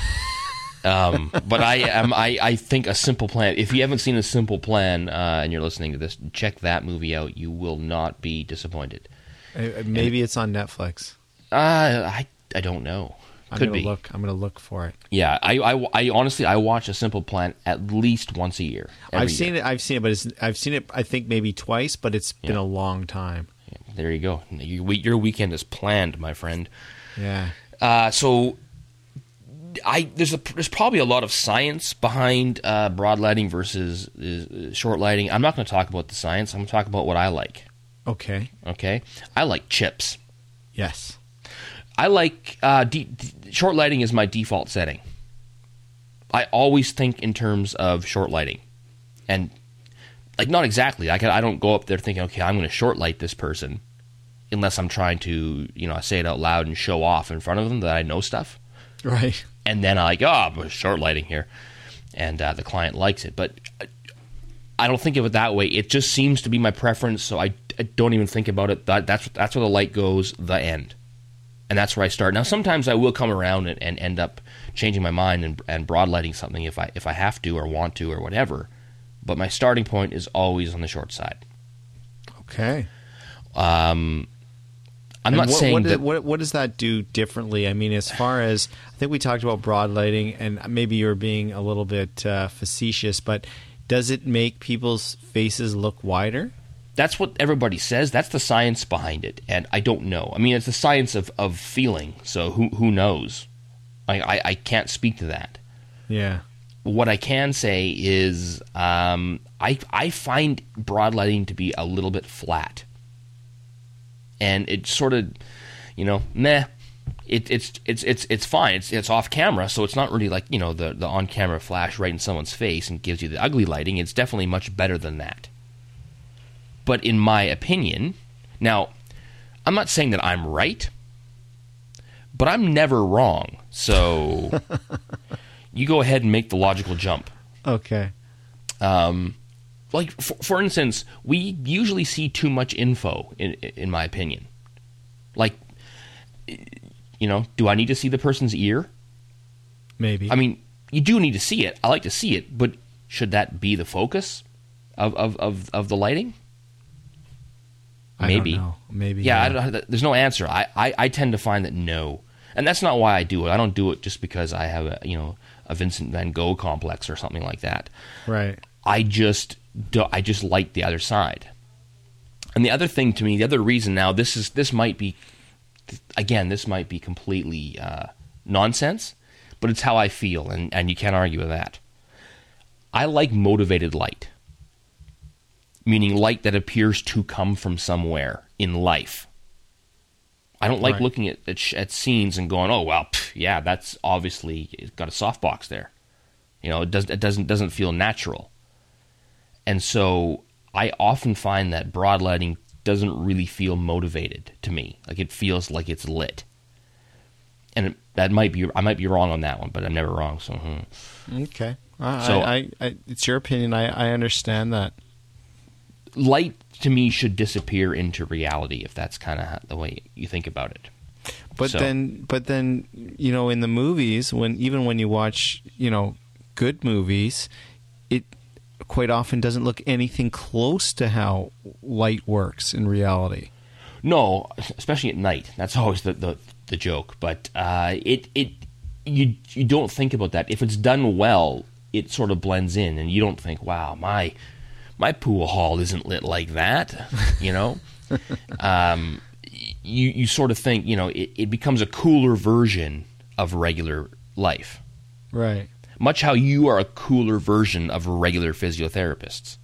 But I think A Simple Plan. If you haven't seen A Simple Plan and you're listening to this, check that movie out. You will not be disappointed. Maybe it's on Netflix. I don't know. Could be. I'm going to look for it. Yeah, I honestly watch A Simple Plan at least once a year. I've seen it, but I've seen it I think maybe twice, but it's been a long time. Yeah, there you go. Your weekend is planned, my friend. Yeah. So there's probably a lot of science behind broad lighting versus short lighting. I'm not going to talk about the science. I'm going to talk about what I like. Okay. I like chips. Yes. I like short lighting is my default setting. I always think in terms of short lighting, and like not exactly. I don't go up there thinking, okay, I'm going to short light this person, unless I'm trying to say it out loud and show off in front of them that I know stuff. Right. And then I'm short lighting here, and the client likes it, but I don't think of it that way. It just seems to be my preference, so I don't even think about it. That's where the light goes. The end. And that's where I start. Now, sometimes I will come around and end up changing my mind and broad lighting something if I have to or want to or whatever. But my starting point is always on the short side. Okay. I'm not saying that. What does that do differently? I mean, as far as I think we talked about broad lighting, and maybe you're being a little bit facetious, but does it make people's faces look wider? That's what everybody says. That's the science behind it, and I don't know. I mean, it's the science of feeling, so who knows? I can't speak to that. Yeah. What I can say is I find broad lighting to be a little bit flat. And it's sort of, meh. It's fine. It's off camera, so it's not really like, the on camera flash right in someone's face and gives you the ugly lighting. It's definitely much better than that. But in my opinion, now, I'm not saying that I'm right, but I'm never wrong. So you go ahead and make the logical jump. Okay. Like, for instance, we usually see too much info, in my opinion. Like, do I need to see the person's ear? Maybe. I mean, you do need to see it. I like to see it, but should that be the focus of the lighting? Maybe. I don't know. Maybe. Yeah, there's no answer. I tend to find that no. And that's not why I do it. I don't do it just because I have a Vincent van Gogh complex or something like that. Right. I just like the other side. And the other thing to me, the other reason now, this might be completely nonsense, but it's how I feel, and you can't argue with that. I like motivated light. Meaning light that appears to come from somewhere in life. I don't like looking at scenes and going, oh, well, yeah, that's obviously it's got a softbox there. It doesn't feel natural. And so I often find that broad lighting doesn't really feel motivated to me. Like it feels like it's lit. And I might be wrong on that one, but I'm never wrong. So okay, it's your opinion. I understand that. Light to me should disappear into reality if that's kind of the way you think about it. But then, you know, in the movies, when you watch, you know, good movies, it quite often doesn't look anything close to how light works in reality. No, especially at night. That's always the joke. But you don't think about that. If it's done well, it sort of blends in, and you don't think, wow, my pool hall isn't lit like that, you know? You sort of think, you know, it becomes a cooler version of regular life. Right. Much how you are a cooler version of regular physiotherapists.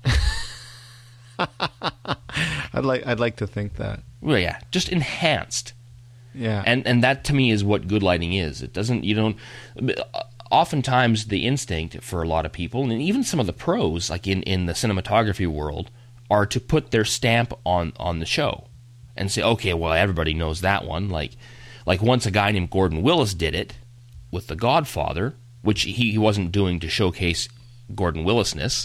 I'd like to think that. Well, yeah, just enhanced. Yeah. And that to me is what good lighting is. Oftentimes the instinct for a lot of people, and even some of the pros, like in the cinematography world, are to put their stamp on the show and say, okay, well, everybody knows that one. Like once a guy named Gordon Willis did it with The Godfather, which he wasn't doing to showcase Gordon Willisness.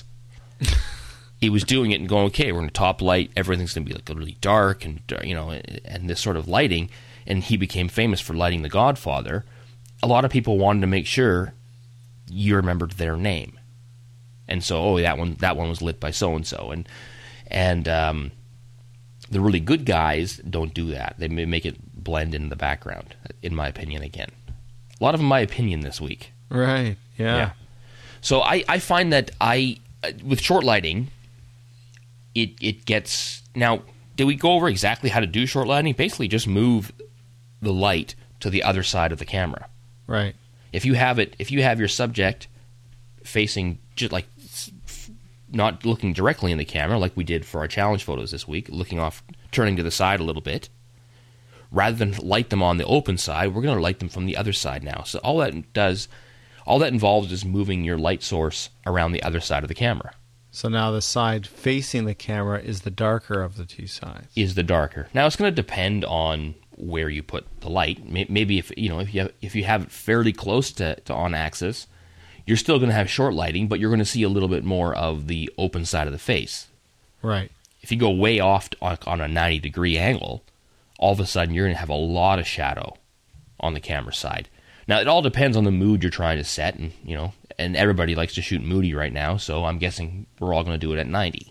He was doing it and going, okay, we're going to top light, everything's going to be like really dark and, you know, and this sort of lighting. And he became famous for lighting The Godfather. A lot of people wanted to make sure you remembered their name, and so that one was lit by so and so, and the really good guys don't do that. They make it blend in the background, in my opinion. Again, a lot of my opinion this week. Right. Yeah. So I find that with short lighting, it gets now. Did we go over exactly how to do short lighting? Basically, just move the light to the other side of the camera. Right. If you have your subject facing just like not looking directly in the camera, like we did for our challenge photos this week, looking off, turning to the side a little bit, rather than light them on the open side, we're going to light them from the other side now. So all that involves is moving your light source around the other side of the camera. So now the side facing the camera is the darker of the two sides. Is the darker. Now it's going to depend on where you put the light. Maybe if you have it fairly close to on axis, you're still going to have short lighting, but you're going to see a little bit more of the open side of the face. Right. If you go way off on a 90-degree angle, all of a sudden you're going to have a lot of shadow on the camera side. Now it all depends on the mood you're trying to set, and and everybody likes to shoot moody right now, so I'm guessing we're all going to do it at 90.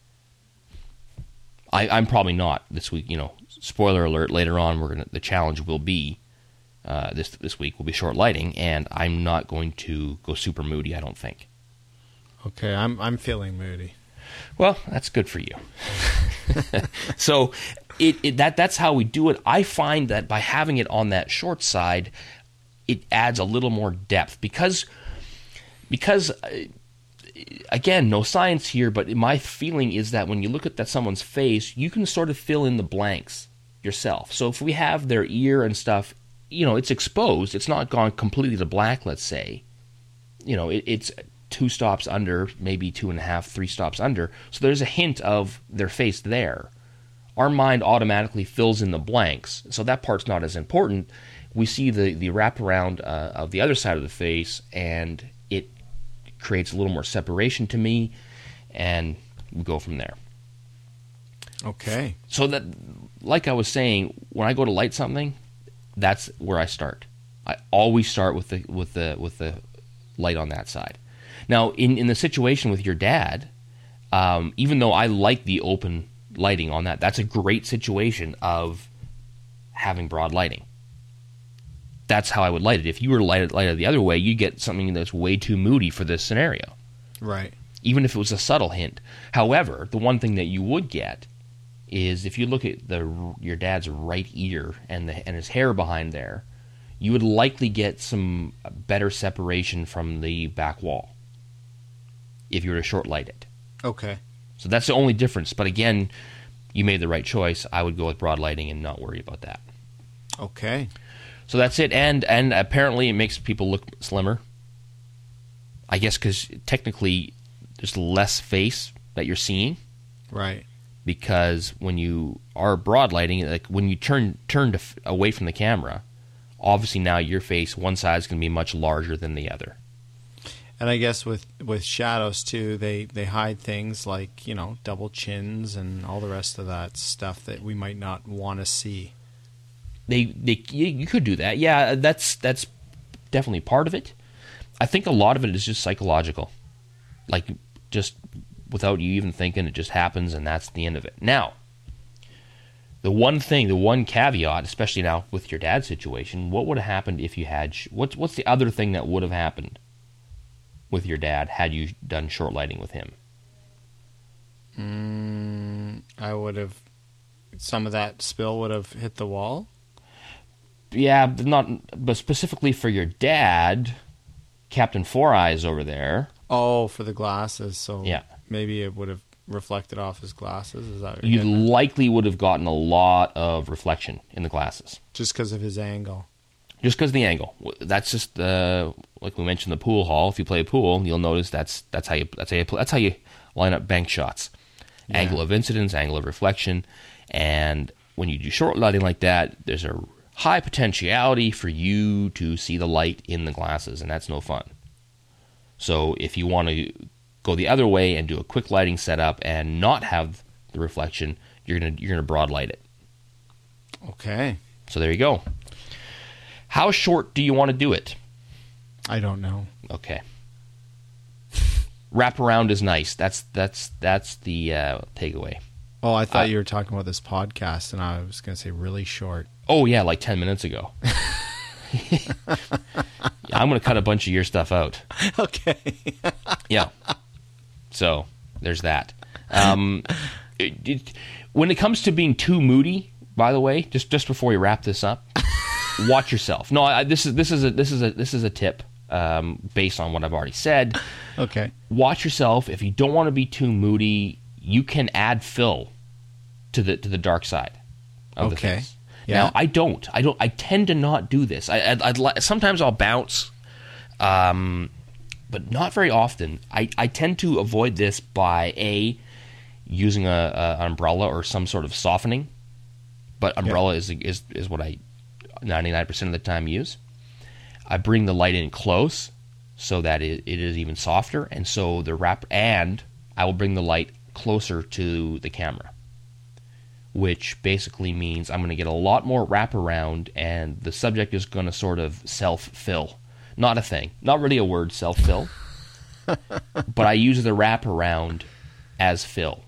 I'm probably not this week. Spoiler alert: later on, the challenge will be this week will be short lighting, and I'm not going to go super moody. I don't think. Okay, I'm feeling moody. Well, that's good for you. So that's how we do it. I find that by having it on that short side, it adds a little more depth because again, no science here, but my feeling is that when you look at someone's face, you can sort of fill in the blanks yourself. So if we have their ear and stuff, it's exposed. It's not gone completely to black, let's say. It's 2 stops under, maybe 2.5, 3 stops under. So there's a hint of their face there. Our mind automatically fills in the blanks, so that part's not as important. We see the wraparound of the other side of the face, and it creates a little more separation to me, and we go from there. Okay. So that, like I was saying, when I go to light something, that's where I start. I always start with the light on that side. Now, in the situation with your dad, even though I like the open lighting on that's a great situation of having broad lighting. That's how I would light it. If you were to light it the other way, you get something that's way too moody for this scenario. Right. Even if it was a subtle hint. However, the one thing that you would get is if you look at your dad's right ear and his hair behind there, you would likely get some better separation from the back wall if you were to short light it. Okay. So that's the only difference. But again, you made the right choice. I would go with broad lighting and not worry about that. Okay. So that's it. And apparently it makes people look slimmer. I guess because technically there's less face that you're seeing. Right. Because when you are broad lighting, like when you turn away from the camera, obviously now your face, one side is going to be much larger than the other. And I guess with shadows too, they hide things like, double chins and all the rest of that stuff that we might not want to see. You could do that. Yeah, that's definitely part of it. I think a lot of it is just psychological. Like, just without you even thinking, it just happens, and that's the end of it. Now, the one caveat, especially now with your dad's situation, what would have happened if you had... What's the other thing that would have happened with your dad had you done short lighting with him? I would have... Some of that spill would have hit the wall? Yeah, but specifically for your dad, Captain Four Eyes over there... Oh, for the glasses. So yeah. Maybe it would have reflected off his glasses. Is that what you likely would have gotten a lot of reflection in the glasses. Just because of his angle. Just because of the angle. That's just like we mentioned, the pool hall. If you play pool, you'll notice that's how you line up bank shots. Yeah. Angle of incidence, angle of reflection, and when you do short lighting like that, there's a high potentiality for you to see the light in the glasses, and that's no fun. So if you want to go the other way and do a quick lighting setup and not have the reflection, you're gonna broad light it. Okay. So there you go. How short do you want to do it? I don't know. Okay. Wrap around is nice. That's the takeaway. Oh, I thought you were talking about this podcast, and I was going to say really short. Oh yeah, like 10 minutes ago. I'm going to cut a bunch of your stuff out. Okay. Yeah. So there's that. When it comes to being too moody, by the way, just before we wrap this up, watch yourself. No, this is a tip based on what I've already said. Okay. Watch yourself. If you don't want to be too moody, you can add fill to the dark side of the face. Yeah. Now, I don't. I tend to not do this. Sometimes I'll bounce, but not very often. I tend to avoid this by using an umbrella or some sort of softening. But umbrella is what I 99% of the time use. I bring the light in close so that it is even softer, and so and I will bring the light closer to the camera, which basically means I'm going to get a lot more wraparound, and the subject is going to sort of self-fill. Not a thing. Not really a word, self-fill. But I use the wraparound as fill.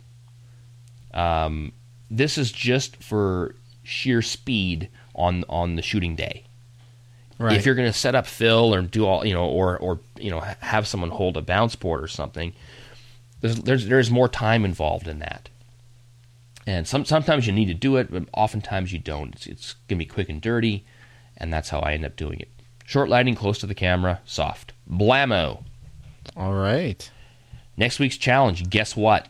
This is just for sheer speed on the shooting day. Right. If you're going to set up fill or do all, or have someone hold a bounce board or something, there's more time involved in that. And sometimes you need to do it, but oftentimes you don't. It's going to be quick and dirty, and that's how I end up doing it. Short lighting, close to the camera, soft. Blammo. All right. Next week's challenge, guess what?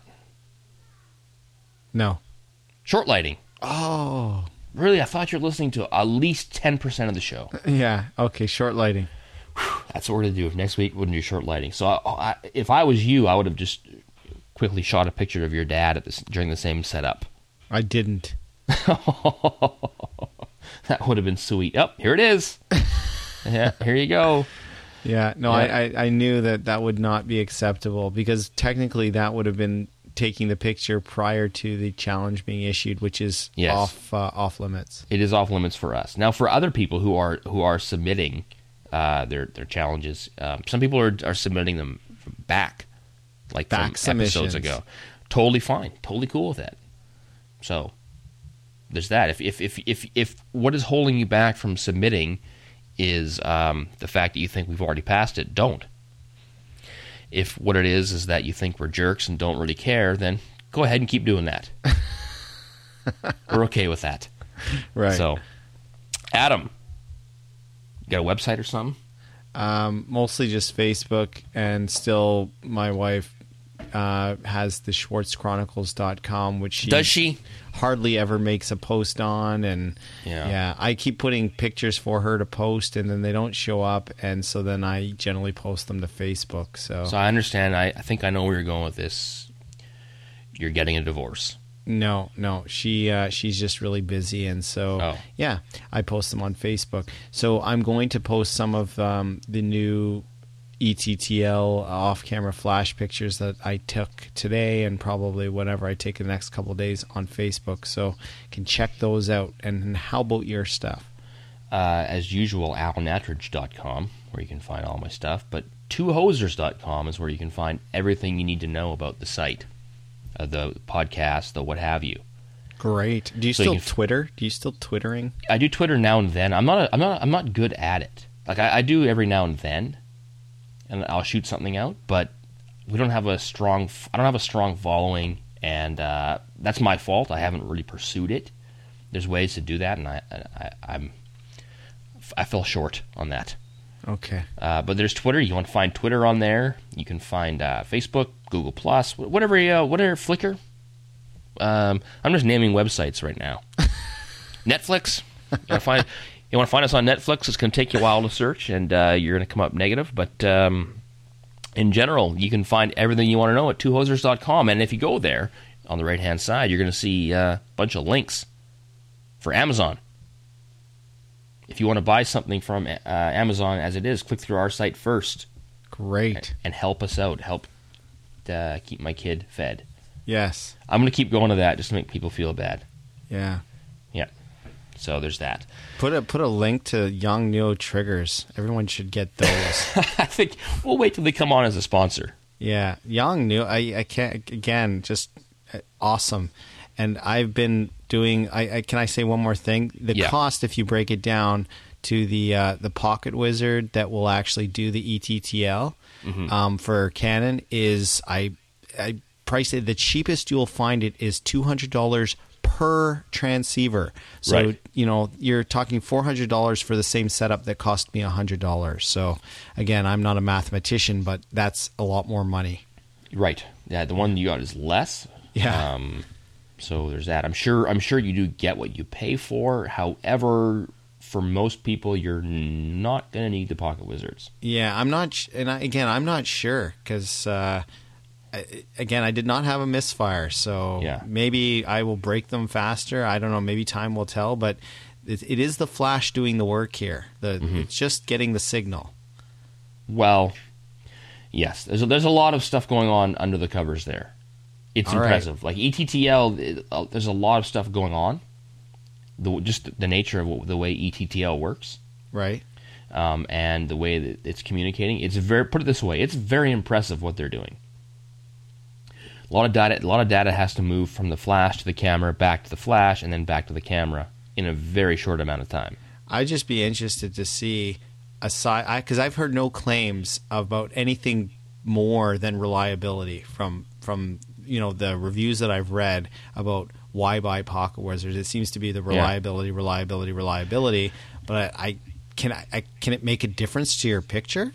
No. Short lighting. Oh. Really? I thought you were listening to at least 10% of the show. Yeah. Okay, short lighting. That's what we're going to do. Next week, we're going to do short lighting. So if I was you, I would have just quickly shot a picture of your dad during the same setup. I didn't. That would have been sweet. Oh, here it is. Yeah, here you go. Yeah, no, yeah. I knew that would not be acceptable, because technically that would have been taking the picture prior to the challenge being issued, which is off limits. It is off limits for us. Now, for other people who are submitting their challenges, some people are submitting them back from episodes ago. Totally fine, totally cool with that. So there's that. If what is holding you back from submitting is the fact that you think we've already passed it, don't. If what it is that you think we're jerks and don't really care, then go ahead and keep doing that. We're okay with that. Right. So, Adam, you got a website or something? Mostly just Facebook, and still my wife has the schwartzchronicles.com, which does she hardly ever makes a post on, and I keep putting pictures for her to post, and then they don't show up, and so then I generally post them to Facebook. So I understand. I think I know where you're going with this. You're getting a divorce. No. She's just really busy, and so yeah, I post them on Facebook. So I'm going to post some of the new ETTL off-camera flash pictures that I took today, and probably whatever I take in the next couple of days on Facebook. So you can check those out. And how about your stuff? As usual, alanatridge.com, where you can find all my stuff. But twohosers.com is where you can find everything you need to know about the site, the podcast, the what have you. Great. Do you still Twitter? Do you still Twittering? I do Twitter now and then. I'm not good at it. Like I do every now and then, and I'll shoot something out. But I don't have a strong following, and that's my fault. I haven't really pursued it. There's ways to do that, and I fell short on that. Okay. But there's Twitter. You want to find Twitter on there. You can find Facebook, Google+, whatever, Flickr. I'm just naming websites right now. Netflix. You want to find us on Netflix? It's going to take you a while to search, and you're going to come up negative. But in general, you can find everything you want to know at twohosers.com. And if you go there, on the right-hand side, you're going to see a bunch of links for Amazon. If you want to buy something from Amazon as it is, click through our site first. Great. And help us out. Help keep my kid fed. Yes. I'm going to keep going to that just to make people feel bad. Yeah. Yeah. So there's that. Put a link to Yongnuo triggers. Everyone should get those. I think we'll wait till they come on as a sponsor. Yeah. Yongnuo, I can't, again, just awesome. And I've been doing. Can I say one more thing? The cost, if you break it down to the Pocket Wizard that will actually do the ETTL for Canon, is I priced it. The cheapest you'll find it is $200 per transceiver. So you're talking $400 for the same setup that cost me $100. So again, I'm not a mathematician, but that's a lot more money. Right. Yeah. The one you got is less. Yeah. So there's that. I'm sure you do get what you pay for. However, for most people, you're not going to need the Pocket Wizards. Yeah, I'm not. I'm not sure because again, I did not have a misfire. So maybe I will break them faster. I don't know. Maybe time will tell. But it is the flash doing the work here. It's just getting the signal. Well, yes. There's a lot of stuff going on under the covers there. It's impressive. Like ETTL, there's a lot of stuff going on. Just the nature of the way ETTL works, right? And the way that it's communicating. Put it this way, it's very impressive what they're doing. A lot of data has to move from the flash to the camera, back to the flash, and then back to the camera in a very short amount of time. I'd just be interested to see because I've heard no claims about anything more than reliability from the reviews that I've read about why buy Pocket Wizards. It seems to be the reliability. But can it make a difference to your picture?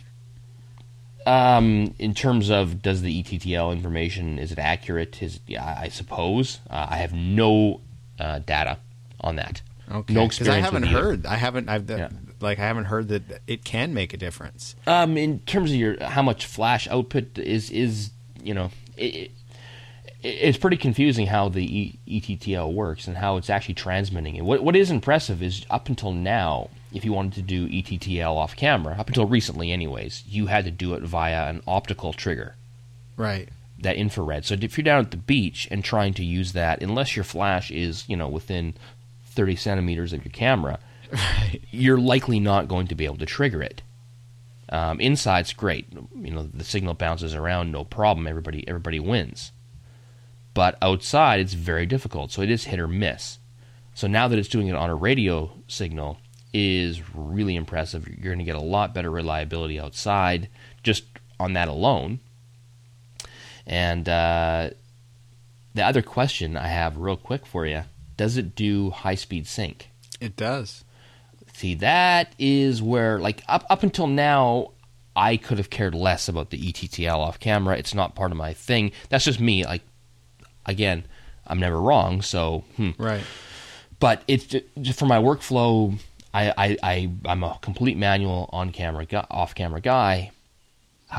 In terms of does the ETTL information, is it accurate? I suppose. I have no data on that. Okay. No experience. Because I haven't heard that it can make a difference. In terms of how much flash output is it's pretty confusing how the ETTL works and how it's actually transmitting it. What is impressive is up until now, if you wanted to do ETTL off camera, up until recently anyways, you had to do it via an optical trigger. Right. That infrared. So if you're down at the beach and trying to use that, unless your flash is, within 30 centimeters of your camera, you're likely not going to be able to trigger it. Inside's great. The signal bounces around, no problem. Everybody wins. But outside, it's very difficult. So it is hit or miss. So now that it's doing it on a radio signal is really impressive. You're going to get a lot better reliability outside just on that alone. And the other question I have real quick for you, does it do high-speed sync? It does. See, that is where, up until now, I could have cared less about the ETTL off camera. It's not part of my thing. That's just me. Again, I'm never wrong, so right. But it's just for my workflow. I'm a complete manual off camera guy.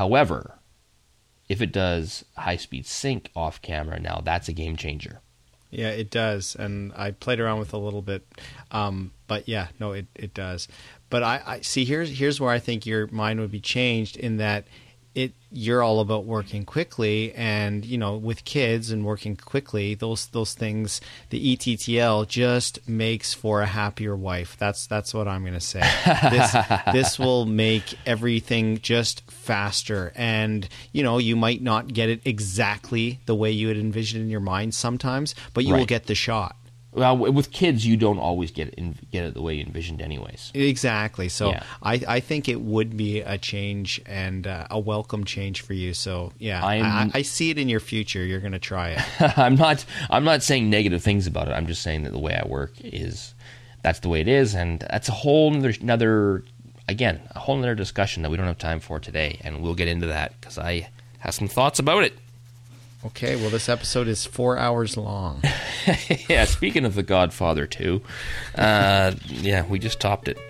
However, if it does high speed sync off camera, now that's a game changer. Yeah, it does. And I played around with it a little bit. But yeah, no, it does. But I see, here's where I think your mind would be changed, in that you're all about working quickly, and with kids and working quickly, those things, the ETTL just makes for a happier wife. That's what I'm going to say. This will make everything just faster, and you might not get it exactly the way you had envisioned in your mind sometimes, but you will get the shot. Well, with kids, you don't always get it the way you envisioned anyways. Exactly. So yeah. I think it would be a change, and a welcome change for you. So yeah, I see it in your future. You're going to try it. I'm not saying negative things about it. I'm just saying that the way I work that's the way it is, and that's a whole another discussion that we don't have time for today, and we'll get into that because I have some thoughts about it. Okay, well, this episode is 4 hours long. Yeah, speaking of The Godfather 2, we just topped it.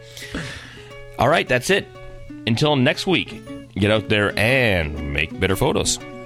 All right, that's it. Until next week, get out there and make better photos.